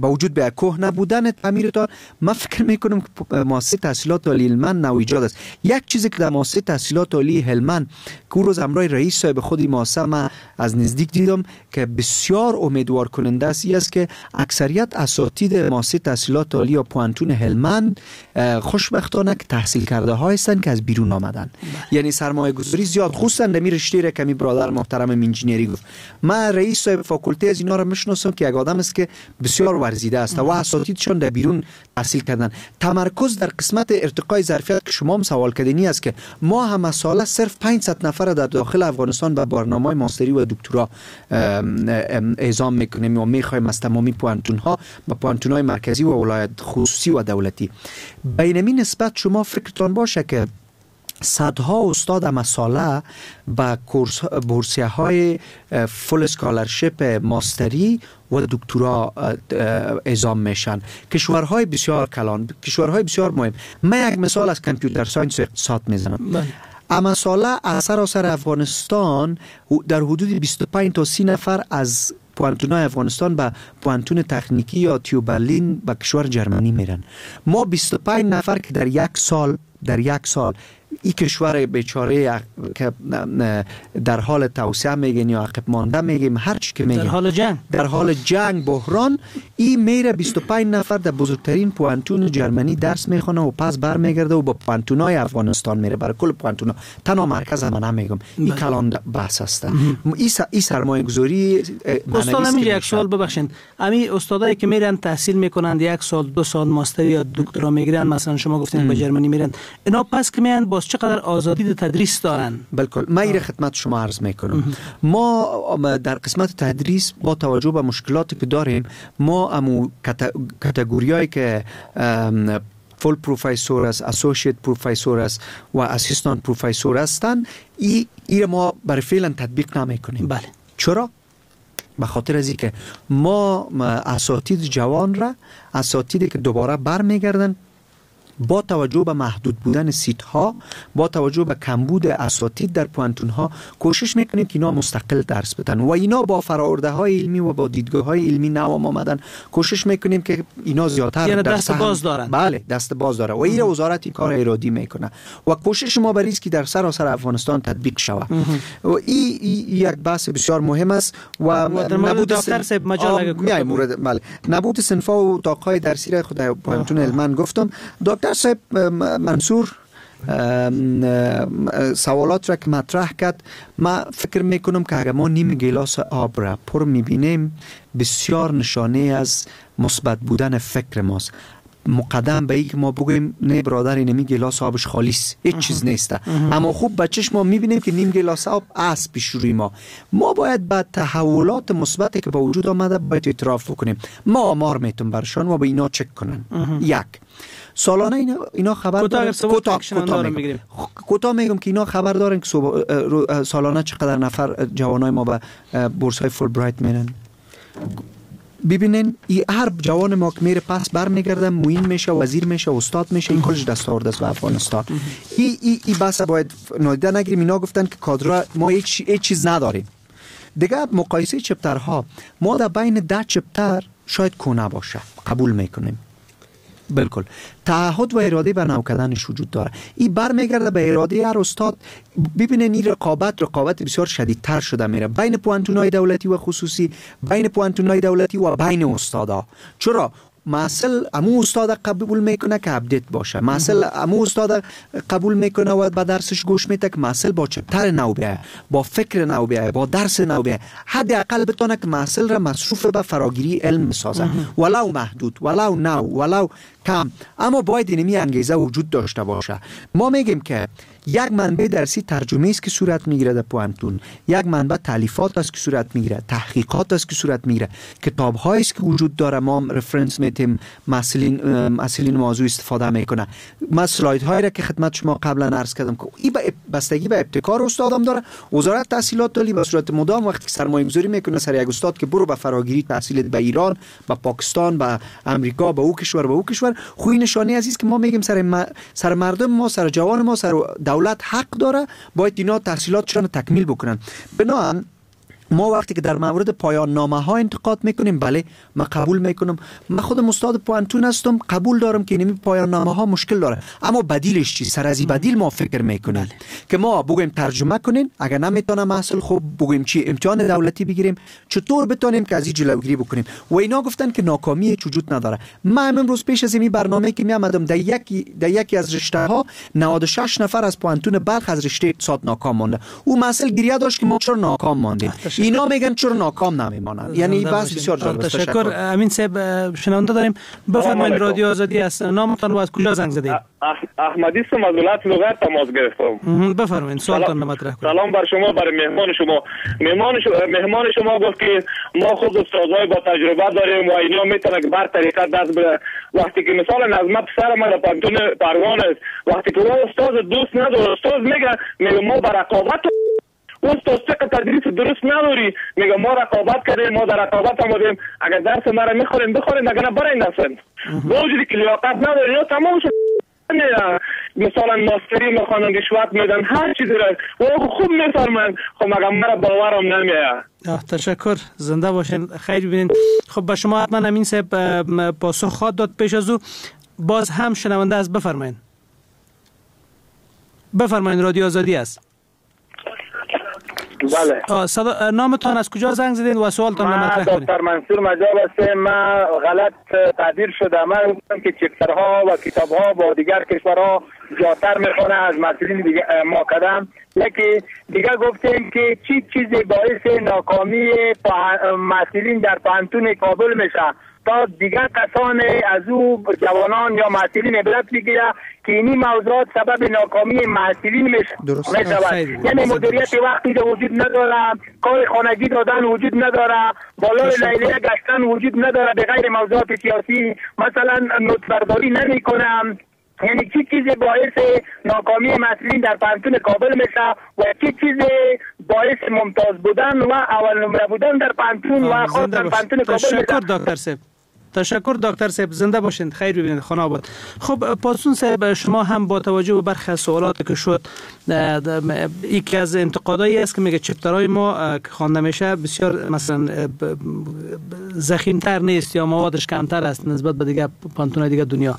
با وجود به کهنه بودن تعمیرتان، من فکر میکنم که مؤسسه تحصیلات عالی هلمند نویجاد است. یک چیزی که در مؤسسه تحصیلات عالی هلمند که روز امروز رئیس صاحب خودی مؤسسه من از نزدیک دیدم که بسیار امیدوار کننده است که اکثریت اساتید مؤسسه تحصیلات عالی یا پوانتون هلمند خوشبختانه که تحصیل کرده ها هستند که از بیرون آمدن. یعنی سرمایه گذاری زیاد، خصوصا در رشته را که می برادر محترم انجینری گفت. من رئیس صاحب فاکولته از اینا را میشناسم که یک آدم است که بسیار ورزیده است و اساتیدشان در بیرون تحصیل کردن. تمرکز در قسمت ارتقای ظرفیت که شما هم سوال کردنی است که ما هم ساله صرف 500 نفر در داخل افغانستان به برنامه ماستری و دکترا اعزام میکنیم و میخوایم از تمامی پوانتون ها و پوانتون های مرکزی و ولایت خصوصی و دولتی. بینمی نسبت شما فکرتان باشه که صدها استاد مساله با بورسیه های فول اسکالرشپ ماستری و دکترا اعزام میشن. کشورهای بسیار کلان، کشورهای بسیار مهم. من یک مثال از کامپیوتر ساینس و اقتصاد میزنم. اما ساله از سراسر افغانستان در حدود 25 تا 30 نفر از پوانتونای افغانستان به پوانتون تکنیکی یا تیوبرلین به کشور جرمنی میرن. ما 25 نفر که در یک سال این کشور بیچاره که در حال توسعه میگن یا عقب مانده میگیم، هر چی که میگیم در حال جنگ بحران، این میره 25 نفر در بزرگترین پوانتون جرمنی درس میخونه و پس برمیگرده و با پوانتونای افغانستان میره. برای کل پوانتونا تنها مرکز من نمیگم، این کلان بحث است. این سرمایه گذاری. استاد همین یک سوال ببخشید، همین استادایی که میرن تحصیل میکنند 1 سال 2 سال ماستر یا دکترا میگیرن، مثلا شما گفتین به جرمنی میرن، اینا پس که میان باز چقدر آزادی تدریس دارن؟ بالکل. من این خدمت شما عرض میکنم. ما در قسمت تدریس با توجه به مشکلاتی که داریم، ما امو کاتگوریایی که فول پروفیسور است، اسوسییت پروفیسور است و اسیستانت پروفیسور هستند، این ما برای فعلا تطبیق نمیکنیم. بله. چرا؟ به خاطر از اینکه ما اساتید جوان را، اساتیدی که دوباره برمیگردن، با توجه به محدود بودن سیت ها، با توجه به کمبود اساتید در پوانتون ها، کوشش میکنیم که اینا مستقل درس بدن و اینا با فراورده های علمی و با دیدگاه های علمی نوام آمدن. کوشش میکنیم که اینا زیادتر یعنی دست باز دارن. بله، دست باز داره و این وزارت این کار ارادی میکنه و کوشش ما بر است که در سراسر افغانستان تطبیق شود. و این یک بحث بسیار مهم است و نبود صنفا و اتاقهای درسی را خود پوانتون هلمند گفتم. دکتر صاحب منصور سوالات را که مطرح کرد، من فکر میکنم که اگر ما نیم گلاس آب را پر میبینیم، بسیار نشانه از مثبت بودن فکر ماست. مقدم به این که ما بگویم نه برادر اینمی گلاس آبش خالیست، هیچ چیز نیسته، اما خوب بچش ما میبینیم که نیم گلاس آب است پیش روی ما باید با تحولات مثبتی که با وجود آمده باید اعتراف کنیم. ما آمار میتون برشان و به اینا چک کنن. یک سالانه اینا خبر دارن، کوتاه میگم که اینا خبر دارن که سالانه چقدر نفر جوانای ما به بورس های فول برایت میرن. ببینین هر جوان ما که میره پس برمیگرده معین میشه، وزیر میشه، استاد میشه، این کلش دستاورد است به افغانستان. این بحث باید نادیده نگیریم. اینا گفتن که کادر ما هیچ چیز نداریم. دیگه مقایسه چپترها، ما در بین 10 چپتر شاید کنه باشه، قبول میکنیم. بالکل تعهد و اراده به نو کردنش وجود داره. این برمیگرده به اراده هر استاد. ببینین این رقابت بسیار شدیدتر شده میره بین پوانتونای دولتی و خصوصی، بین پوانتونای دولتی و بین استادا. چرا؟ محصل امو استاد قبول میکنه که اپدیت باشه، محصل امو استاد قبول میکنه و با درسش گوش میده که محصل با چپتر نو بیایه، با فکر نو بیایه، با درس نو بیایه. حداقل بتونه که محصل را مصروف به فراگیری علم بسازه، ولو محدود، ولو نو، ولو کم، اما باید اینمی انگیزه وجود داشته باشه. ما میگیم که یک منبع درسی ترجمه است که صورت میگیره در پوانتون، یک منبع تالیفات است که صورت میگیره، تحقیقات است که صورت میگیره، کتاب هایی است که وجود داره. ما رفرنس میتیم، مسئولین موضوع استفاده میکنه. من اسلاید هایی را که خدمت شما قبلا عرض کردم که این بستگی به ابتکار استادم داره. وزارت تحصیلات عالی به صورت مدام وقتی که سرمایه گذاری میکنه سر یک استاد که برو به فراگیری تحصیل به ایران، به پاکستان، به امریکا، به او کشور، خوی نشانه عزیز که ما میگیم سر مردم ما، سر جوان ما، سر دولت حق داره باید اینا تحصیلاتشان تکمیل بکنن. بنابراین ما وقتی که در مورد پایان نامه ها انتقاد میکنیم، بله من قبول میکنم، من خودم استاد پوانتون هستم، قبول دارم که این پایان نامه ها مشکل داره، اما بدیلش چی؟ سر از این بدیل ما فکر میکنیم که ما بگویم ترجمه کنین، اگر نمیتونه محصل خوب بگویم چی امتحان دولتی بگیریم، چطور بتونیم که از این جلوگیری بکنیم. و اینا گفتن که ناکامی وجود نداره. من امروز پیش از این برنامه که می آمدم در یکی از رشته ها 96 نفر از پوانتون بلخ از رشته اقتصاد ناکام مونده. او مسئله گریه داشت که ما چرا ناکام ماندیم. اینا میگن چرا ناکام نمیمونن. یعنی بس بسیار جالب. تشکر. امین صاحب شنونده داریم، بفرمایید. رادیو آزادی است، نامتان و از کجا زنگ زدید؟ احمدی هستم از ولایت لغت تماس گرفتم. بفرمایید سوالتان مطرح کنید. سلام بر شما، برای مهمان شما گفت که ما خود استادای با تجربه داریم و اینا میتونه که بر طریقه دست بده. وقتی که مثلا از ما پسر ما در پانتون پروان است، وقتی که استاد دوست نداره، استاد میگه ما بر رقابت استاد تدریس درست نداری، میگه ما رقابت کردیم، ما در رقابت آمدیم، اگر درس ما را میخوریم بخوریم، اگر نه برای نسن با وجودی که لیاقت نداری یا تمام شد. مثلا ماستری میخوانن رشوت میدن، هر چیزی را خوب میفرمایند، خب مگر مرا باورم نمیاد. تشکر، زنده باشین، خیر ببینید. خب با شما حتما امین صاحب پاسخ خواهد داد. پیش از او باز هم شنونده است، بفرمایید رادیو آزادی است. بله. نامتان از کجا زنگ زدید و سوالتان مطرح کنید؟ دکتر منصور مجاب هستم. من غلط تعبیر شده. من گفتم که چپترها و کتابها با دیگر کشورها جاتر میخونه از مسئولین دیگه ما کردم. یکی دیگه گفتیم که چی چیزی باعث ناکامی مسئولین در پانتون کابل میشه تا دیگر کسان از او جوانان یا مسئولین عبرت بگیره که اینی موضوعات سبب ناکامی مسئولین میشود. یعنی مدیریت وقتی وجود نداره، کار خانگی دادن وجود نداره، بالای لیلیه گشتن وجود نداره، به غیر موضوعات سیاسی مثلا نوتبرداری نمی کنم. یعنی چی چیزی باعث ناکامی مسئولین در پانتون کابل میشه و چی چیزی باعث ممتاز بودن و اول نمره بودن در پانتون و خاص در پانتون کابل میشه. تشکر دکتر صاحب. تشکر دکتر صاحب، زنده باشین، خیر ببینید، خانه آباد. خب پاسون صاحب، شما هم با توجه به برخی از سوالاتی که شد، یکی از انتقادایی است که میگه چپترهای ما که خوانده میشه بسیار مثلا ضخیم‌تر نیست یا موادش کمتر است نسبت به دیگه پانتون‌های دیگه دنیا.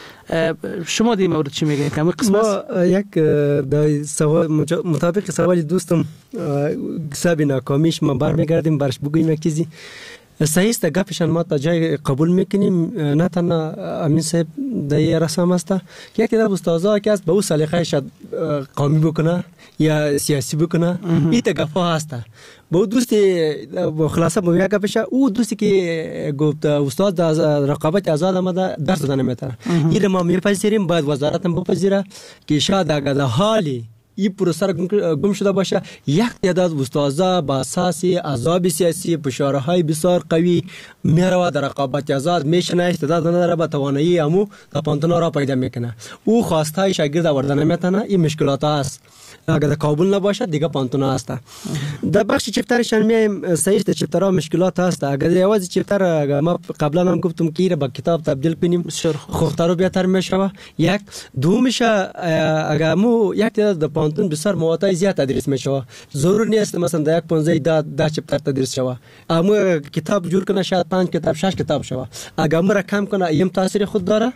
شما دی مورد چی میگین؟ کمی قسم است؟ یک سوال مطابق سوال دوستم حساب ناکامیش ما برمیگردیم برش بگوییم یک چیزی صحیح است. گپشان ما تا جای قبول میکنیم، نه تنها امین صاحب در رسم است که یک تعداد استادا که است به او سلیقه شد قومی بکنه یا سیاسی بکنه، این گپا هست. با دوستی با خلاصه با یک گپش او دوستی که گفت استاد از رقابت آزاد آمده درس دادن نمیتونه، این ما میپذیریم، باید وزارت هم بپذیره که شاید اگر حالی این پروسه گم شده باشه، یک تعداد استادا با اساس عذاب سیاسی فشارهای بسیار قوی میره در رقابت آزاد میشنه، استعداد نداره، به توانایی امو تا پانتون را پیدا میکنه، او خواسته شاگرد آوردن نمیتونه. این مشکلات است. اگر در کابل نباشه دیگه پانتون هست. در بخش چپترشان میایم، صحیح است چپترها مشکلات هست. اگر یوازی چپتر ما قبلا هم گفتم که با کتاب تبدیل کنیم خوبتر و بهتر میشه. یک دومش اگر مو یک تعداد پانتون بسیار مواد زیاد تدریس میشه، ضرور نیست مثلا در یک 15 10 چپتر تدریس شوه، اما کتاب جور کنه شاید 5 کتاب 6 کتاب شوه. اگر مرا کم کنه ایم تاثیر خود داره.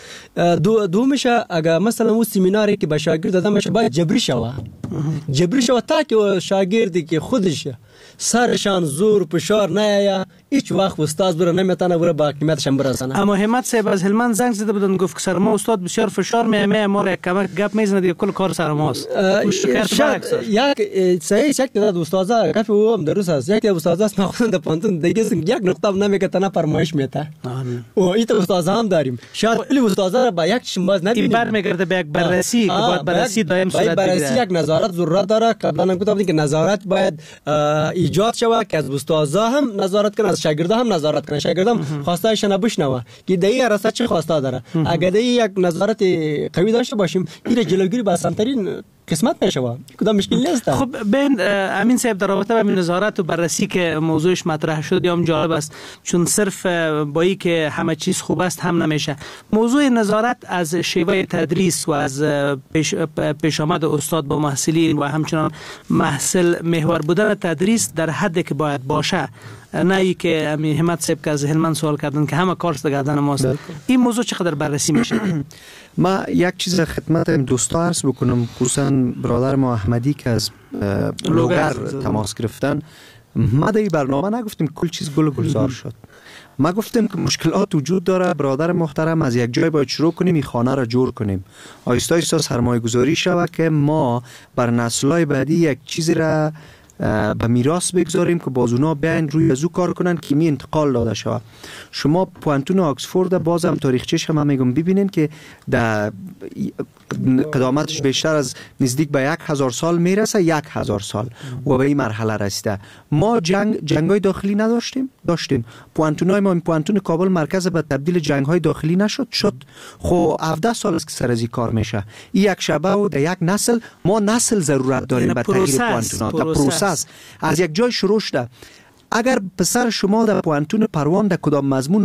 دومش اگر مثلا اون سمیناری که به شاگرد داده میشه باید جبری شوه تا که شاگردی که خودش سرشان زور فشار نه هیچ وقت استاد بره نمیتونه بره با حکمیتشان برسانه. اما همت صاحب از هلمند زنگ زده بودن گفت که سر ما استاد بسیار فشار میامه، ما یک کمک گپ میزنه دیگه کل کار سر ماست. یک صحیح یک تعداد استادا گپ او هم درست است، یک استاد است ناخوند پانتون دیگه یک نقطه نمیگه تنها فرمایش میته و این استادا هم داریم. شاید کلی استادا با یک شماز ندیدیم، برمیگرده به یک بررسی که باید بررسی دائم صورت بگیره. بررسی یک نظارت ضرورت داره. قبلا هم گفتم که نظارت باید ایجاد شود که از استادا هم نظارت کنه، از شاگردا هم نظارت کنه. شاگردام خواستایش نبشنوه که دایی راسته چه خواسته داره. اگر دایی یک نظارت قوی داشته باشیم این جلوگیری با سمترین قسمت میشه کدام مشکل نیست. خب ببین امین صاحب، در رابطه با نظارت و بررسی که موضوعش مطرح شد یا جالب است، چون صرف با این که همه چیز خوب است هم نمیشه. موضوع نظارت از شیوه تدریس و از پیش آمد استاد با محصلین و همچنان محصل محور بودن تدریس در حدی که باید باشه، نه ای که همت صاحب که از هلمند سوال کردن که همه کارش در گردن ماست. این موضوع چقدر بررسی میشه؟ ما یک چیز خدمت دوستا عرض بکنم، خصوصا برادر ما احمدی که از لوگر تماس گرفتن. ما در این برنامه نگفتیم کل چیز گل و گلزار شد. ما گفتیم که مشکلات وجود داره، برادر محترم، از یک جای باید شروع کنیم این خانه را جور کنیم، آیستا آیستا سرمایه گذاری شود که ما بر نسل‌های بعدی یک چیزی را به میراث بگذاریم که باز اونا بیاین روی ازو کار کنن که می انتقال داده شود. شما پوانتون آکسفورد بازم تاریخچه‌ش هم میگم ببینین که در قدامتش بیشتر از نزدیک به 1000 سال میرسه، 1000 سال و به این مرحله رسیده. ما جنگ‌های داخلی داشتیم. پوانتونای ما، پوانتون کابل مرکز به تبدیل جنگ‌های داخلی شد. خب 17 سال است که سر از این کار میشه. این یک شبه و در یک نسل، ما نسل ضرورت داریم به تغییر پوانتون‌ها. پروسس از یک جای شروع شده. اگر پسر شما در پوانتون پروان در کدام مضمون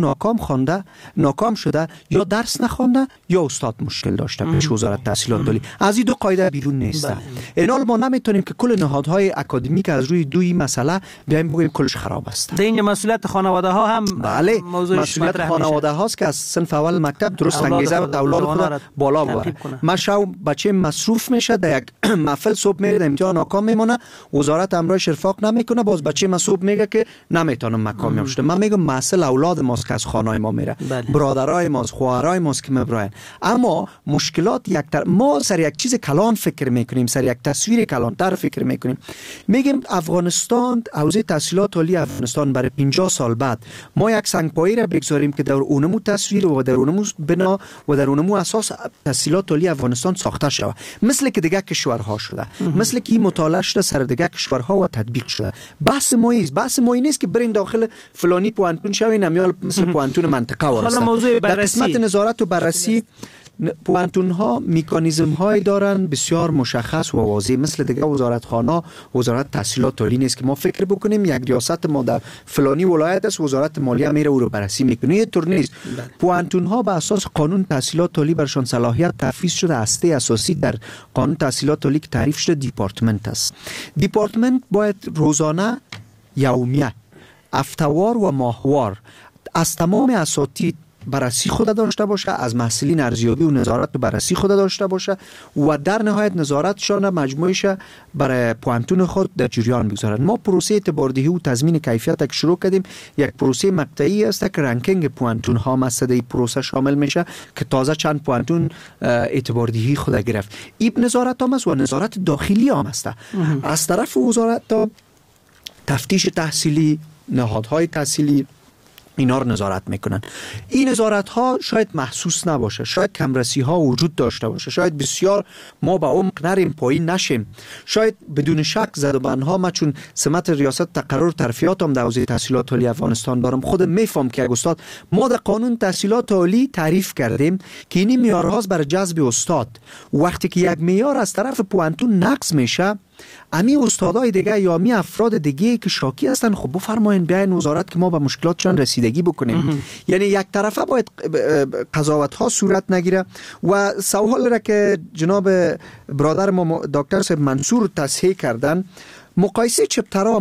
ناکام شده، یا درس نخوانده یا استاد مشکل داشته پیش وزارت تحصیلات عالی، از این دو قاعده بیرون نیسته. اینال ما نمیتونیم که کل نهادهای اکادمیک از روی دوی مسئله بیایم بگیم کلش خراب است. در اینجا مسئولیت خانواده ها هم بله، مسئولیت خانواده هاست که از صنف اول مکتب درست انگیزه و اولاد خود بالا ببره. مشاو بچه مصروف میشه، در یک محفل صبح میره امتحان ناکام میمونه، وزارت امرش ارفاق نمیکنه، باز بچه ما صبح میگه که نمیتونم کامیاب شده. من میگم مسئله اولاد ماست که از خانه‌های ما میره، برادرای ماست، خواهرای ماست که میبراین. اما مشکلات ما سر یک چیز کلان فکر میکنیم، سر یک تصویر کلانتر فکر میکنیم. میگیم افغانستان، حوزه تحصیلات عالی افغانستان برای 50 سال بعد ما یک سنگپایی را بگذاریم که در اونمو تصویر و در اونمو بنا و در اونمو اساس تحصیلات عالی افغانستان ساخته شود، مثل که دیگه کشورها شده، مثل که مطالعه شده سر دیگه کشورها و تطبیق شده. بحث ما نیست که برین داخل فلانی پوانتون شوین امیال مثل پوانتون منطقه واسه. در قسمت نظارت و بررسی پوانتون ها میکانیزم های دارن بسیار مشخص و واضح، مثل دیگه وزارتخانه، وزارت تحصیلات عالی نیست که ما فکر بکنیم یک ریاست ما در فلانی ولایت است، وزارت مالیه میره او رو بررسی میکنه. یه طور نیست. پوانتون ها به اساس قانون تحصیلات عالی برشان صلاحیت تفویض شده. هسته اساسی در قانون تحصیلات عالی که تعریف شده دیپارتمنت است. دیپارتمنت باید روزانه، یومیه، هفته‌وار و ماهوار از تمام اساتید بررسی خود داشته باشه، از محصلین ارزیابی و نظارت و بررسی خود داشته باشه و در نهایت نظارتشان مجموعش برای پوانتون خود در جریان بگذارند. ما پروسه اعتباردهی و تضمین کیفیت که شروع کردیم، یک پروسه مقطعی است که رنکینگ پوانتون ها مسئله پروسه شامل میشه که تازه چند پوانتون اعتباردهی خود گرفت. این نظارت هم است و نظارت داخلی هم است. از طرف وزارت تا تفتیش تحصیلی، نهادهای تحصیلی اینا رو نظارت میکنن. این نظارت ها شاید محسوس نباشه، شاید کمرسی ها وجود داشته باشه، شاید بسیار ما با عمق نریم، پایین نشیم، شاید بدون شک زدوبند ها. ما چون سمت ریاست تقرر ترفیعات هم در حوزه تحصیلات عالی افغانستان دارم، خودم میفهم که استاد ما در قانون تحصیلات عالی تعریف کردیم که این معیارهاست برای جذب استاد. وقتی که یک معیار از طرف پوانتون نقض میشه، امی استادای دیگه یا امی افراد دیگه که شاکی هستن، خب بفرمایین بیاین وزارت که ما به مشکلاتشان رسیدگی بکنیم. یعنی یک طرفه باید قضاوت ها صورت نگیره. و سوال را که جناب برادر ما دکتر صاحب منصور تصحیح کردن، مقایسه چپترها،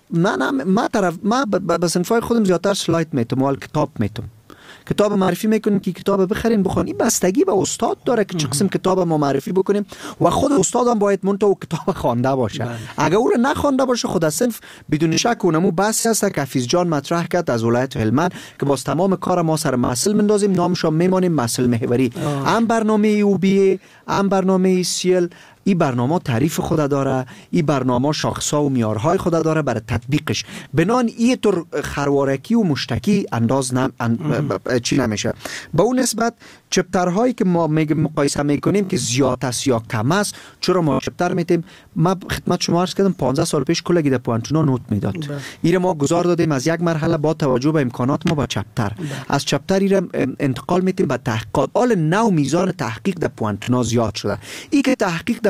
ما به صنفای خودم زیادتر سلاید میتم و کتاب میتم، کتاب معرفی میکنیم که کتاب بخرین بخونین. بستگی به استاد داره که چه قسم کتاب ما معرفی بکنیم و خود استاد هم باید منتها کتاب خوانده باشه. اگر او رو نخوانده باشه، خود از صنف بدون شک اونمو بحثی هست که حفیظ جان مطرح کرد از ولایت هلمند که باز تمام کار ما سر محصل مندازیم، نامش هم میمانیم محصل محوری. هم برنامه اوبی، هم برنامه سیل، این برنامه تعریف خود داره، این برنامه شاخص‌ها و معیارهای خود داره برای تطبیقش. بنان این طور خروارکی و مشتکی انداز چی نمیشه. با اون نسبت چپترهایی که ما مقایسه میکنیم که زیاد است یا کم است، چرا ما چپتر میتیم؟ ما خدمت شما عرض کردم 15 سال پیش کلگی در پوانتونا نوت میداد. این ما گذار دادیم از یک مرحله با توجه به امکانات ما با چپتر، از چپتر این انتقال میتیم به تحقیقات. حال نو میزان تحقیق در پوانتونا زیاد شده. این که تحقیق در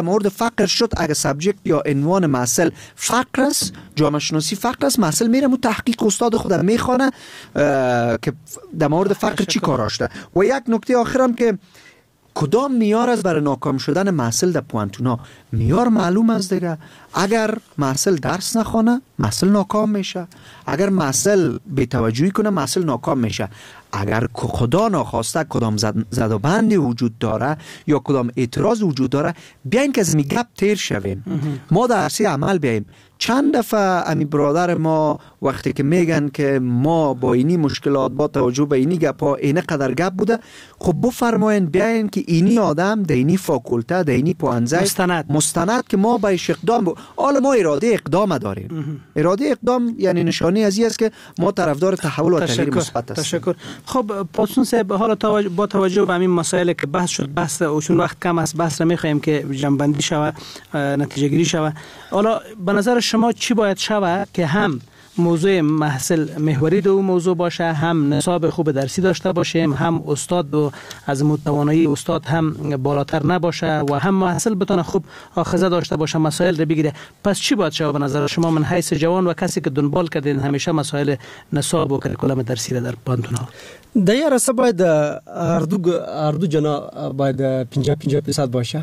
مورد فقر شد، اگر سابجکت یا عنوان محصل فقر است، جامعه شناسی فقر است، محصل میره تحقیق استاد خودم میخوانه که در مورد فقر چی کار داشته. و یک نکته آخرم که کدام معیار است برای ناکام شدن محصل در پوانتونا؟ معیار معلوم است دیگه. اگر محصل درس نخونه محصل ناکام میشه، اگر محصل بی‌توجهی کنه محصل ناکام میشه. اگر خدا ناخواسته کدام زد و بندی وجود داره یا کدام اعتراض وجود داره، بیاین که از می گپ تیر شویم، ما در عرصه عمل بیاییم. چند دفعه امی برادر ما وقتی که میگن که ما با اینی مشکلات با توجه به اینی گپا اینه قدر گپ بوده، خب بفرمایین بیاین که اینی آدم در اینی فاکولته در اینی پوانزه مستند که ما بایش اقدام حالا ما اراده اقدام داریم. اراده اقدام یعنی نشانی از این است که ما طرفدار تحول و تغییر مثبت هستیم. تشکر. خب پاسون صاحب، حالا با توجه به همین مسائل که بحث شد، بحث اوشون وقت کم است، بحث را می‌خوایم که جنبندی شود، نتیجه گیری شود. حالا به نظر شما چی باید شود که هم موضوع محصل محوری دو موضوع باشه، هم نصاب خوب درسی داشته باشیم، هم استاد و از توانایی استاد هم بالاتر نباشه و هم محصل بتونه خوب آخذه داشته باشه، مسائل رو بگیره؟ پس چی باید شود به نظر شما من حیث جوان و کسی که دنبال کردین همیشه مسائل نصاب و کریکولوم درسی را در پانتون‌ها؟ در یه راستا باید اردو جنا باید 50% باشه.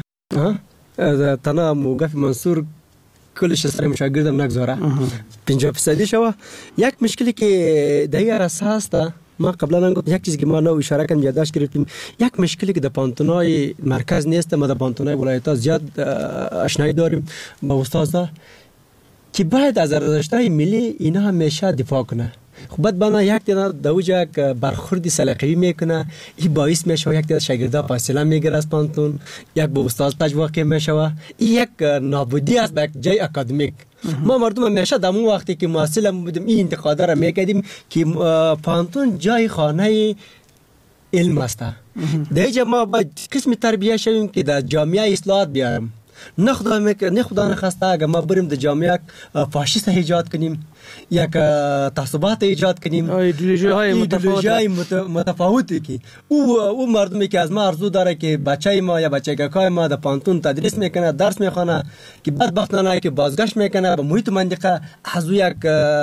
تنها موقف منصور کلش سر مشاگردم نگذاره 50% شوه. یک مشکلی که در این راستا هست، ما قبلا گفتم یک چیزی که ما نو اشاره کردیم یادداشت گرفتیم، یک مشکلی که در پانتونای مرکز نیست، ما در پانتونای ولایت‌ها زیاد آشنایی داریم با استادا که باید از ارزش‌های ملی اینا همیشه دفاع کنه. خب بعد بنا یک دینا دوجا برخوردی سلیقه‌ای میکنه، این باعث میشه یک دینا شاگردا فاصله میگیره از پانتون، یک به استاد پج واقع میشه. این یک نابودی است به جای اکادمیک. ما مردم همیشه در اون وقتی که محصل بودیم این انتقاد را میکردیم که پانتون جای خانه علم است. در اینجا ما باید قسم تربیه شویم که در جامعه اصلاحات بیاریم. نه خدا نخواسته اگر ما بریم در جامعه فاشیست ایجاد کنیم، یک تعصبات ایجاد کنیم، ایدئولوژی متفاوتی که او مردمی که از ما آرزو داره که بچه ما یا بچگکای ما در پانتون تدریس میکنه، درس میخونه، که بدبختانه که بازگشت میکنه به محیط منطقه از یک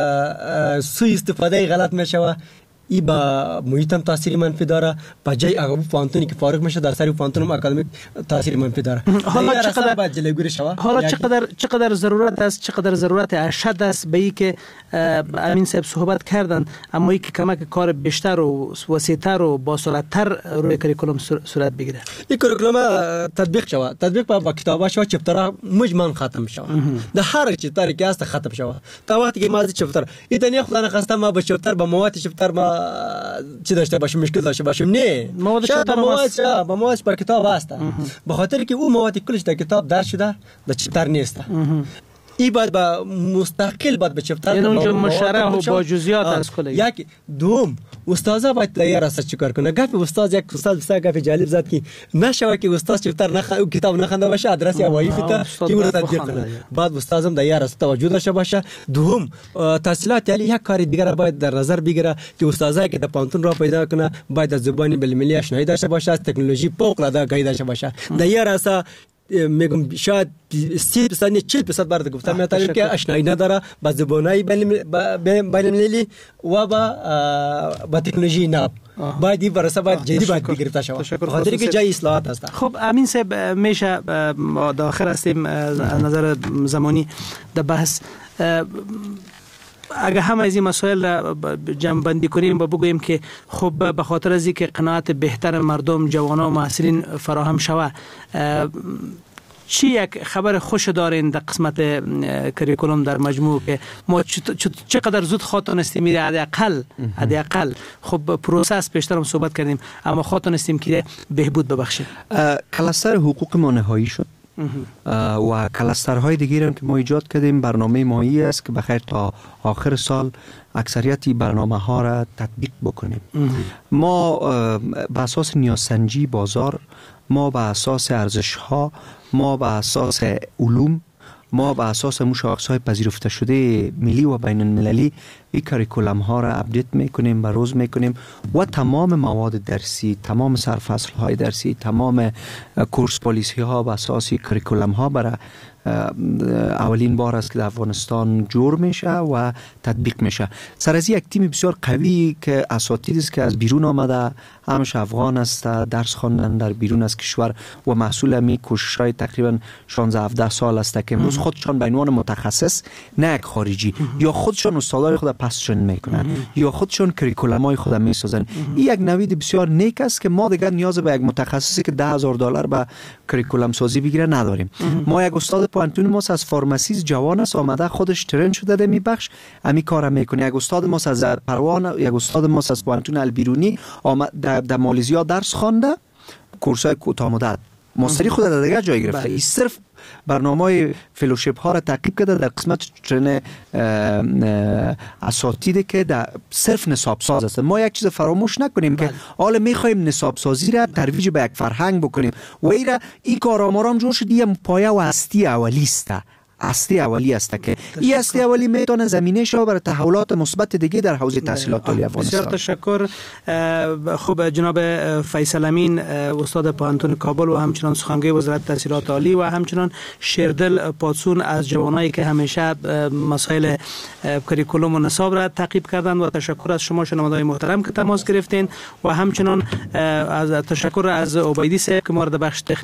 سوء استفاده غلط میشه، این با محیط هم تاثیر منفی داره، با جای اگه پانتونی که فارغ میشه در سری پانتون هم اکادمیک تاثیر منفی داره. حالا چقدر باید جلوگیری شود؟ حالا چقدر ضرورت است، چقدر ضرورت اشد است به این که امین صاحب صحبت کردن، اما این که کمک کار بیشتر و وسیع‌تر و باصورت‌تر روی کریکولوم صورت بگیره. این کریکولوم تطبیق شود، تطبیق با کتابا شود، چپترها مجمن ختم شود، در هر چپتری که است ختم شود. تا وقتی که ما از چپتر ایتنی خدا نخواسته ما به چپتر با مواد چپتر ما چی داشته باشیم، مشکل داشته باشیم، نه مواد با کتاب هست، به خاطر که اون مواد کلش در کتاب درس شده در چپتر نیست. این باید با مستقل باید به چپتر، یعنی اونجا مشرح و با جزئیات از کلی. یک دوم استادا باید در راست چیکار کنه. گپ استاد یک استاد بسیار گپ جالب زد که نشه که استاد چپتر کتاب نخونده باشه، آدرس هوایی فیته که اون تطبیق کنه. بعد استادم در راست توجه داشته باشه. دوم تحصیلات، یعنی یک کار دیگر باید در نظر بگیره که استادایی که در پانتون را پیدا کنه باید از زبان بین‌المللی آشنایی داشته باشه، از تکنولوژی فوق‌العاده آگاهی داشته باشه. در راست میگم شاید 30% 40% برات گفتم مثلا که آشنایی نداره با زبان‌های بین‌المللی و با تکنولوژی نه. باید این برسه باید جدی باید بگیرته شود، خاطر که جای اصلاحات است. خب امین صاحب میشه داخل هستیم از نظر زمانی در بحث، اگر هم از این مسائل جمع بندی کنیم و بگوییم که خب به خاطر از اینکه قناعت بهتر مردم، جوانان و محصلین فراهم شود، چی یک خبر خوش دارین در قسمت کریکولوم در مجموع که ما چقدر زود خواهتونستیم میره حداقل خب پروسس پیشتر هم صحبت کردیم، اما خواهتونستیم که بهبود ببخشیم. کلاستر حقوق ما نهایی شد و کلاسترهای دیگه هم که ما ایجاد کردیم. برنامه ماهی است که بخیر تا آخر سال اکثریتی برنامه ها را تطبیق بکنیم. ما به اساس نیازسنجی بازار، ما به اساس ارزش ها، ما به اساس علوم ما به اساس مو شاخص‌های پذیرفته شده ملی و بین المللی این کاریکولم ها را اپدیت میکنیم، بروز میکنیم و تمام مواد درسی، تمام سرفصل های درسی، تمام کورس پالیسی ها به اساس کاریکولم ها برای اولین بار است که در افغانستان جور میشه و تطبیق میشه. سر از یک تیم بسیار قوی که اساتید است که از بیرون آمده، همش افغان است، درس خواندن در بیرون از کشور و محصول می کوشش‌های تقریبا 16-17 سال است که امروز خودشان به عنوان متخصص، نه یک خارجی، یا خودشان استادای خود پس ترین میکنن یا خودشان کریکولمای خود میسازن. این یک نوید بسیار نیک است که ما دیگر نیاز به یک متخصصی که $10,000 به کریکولم سازی بگیره نداریم. ما یک استاد پانتون ما از فارماسیست جوان است، آمده خودش ترین شده در میبخش امی کارا میکنه. یک استاد ما از پروان، یک استاد ما از پانتون البیرونی در مالزیا درس خوانده، کورسای کوتاه مدت ماستری خود در دیگر جای گرفته. این صرف برنامه فلوشیپ ها را تعقیب کرده در قسمت ترین اساتید که در صرف نصاب ساز است. ما یک چیز فراموش نکنیم که حالا میخوایم نصاب سازی را ترویج به یک فرهنگ بکنیم و این کار آمارام جور شدی پایه و هستی اولی است. اصلی اولی است که این اصلی اولی میتونه زمینه شو برای تحولات مثبت دیگه در حوزه تحصیلات عالی افغانستان. بسیار تشکر. خوب جناب فیصل امین، استاد پانتون کابل و همچنان سخنگوی وزارت تحصیلات عالی و همچنان شیردل پاتسون از جوانایی که همیشه مسائل کریکولوم و نصاب را تعقیب کردند و تشکر از شما شنوندگان محترم که تماس گرفتین و همچنان از تشکر از عبیدی صاحب که ما را در بخش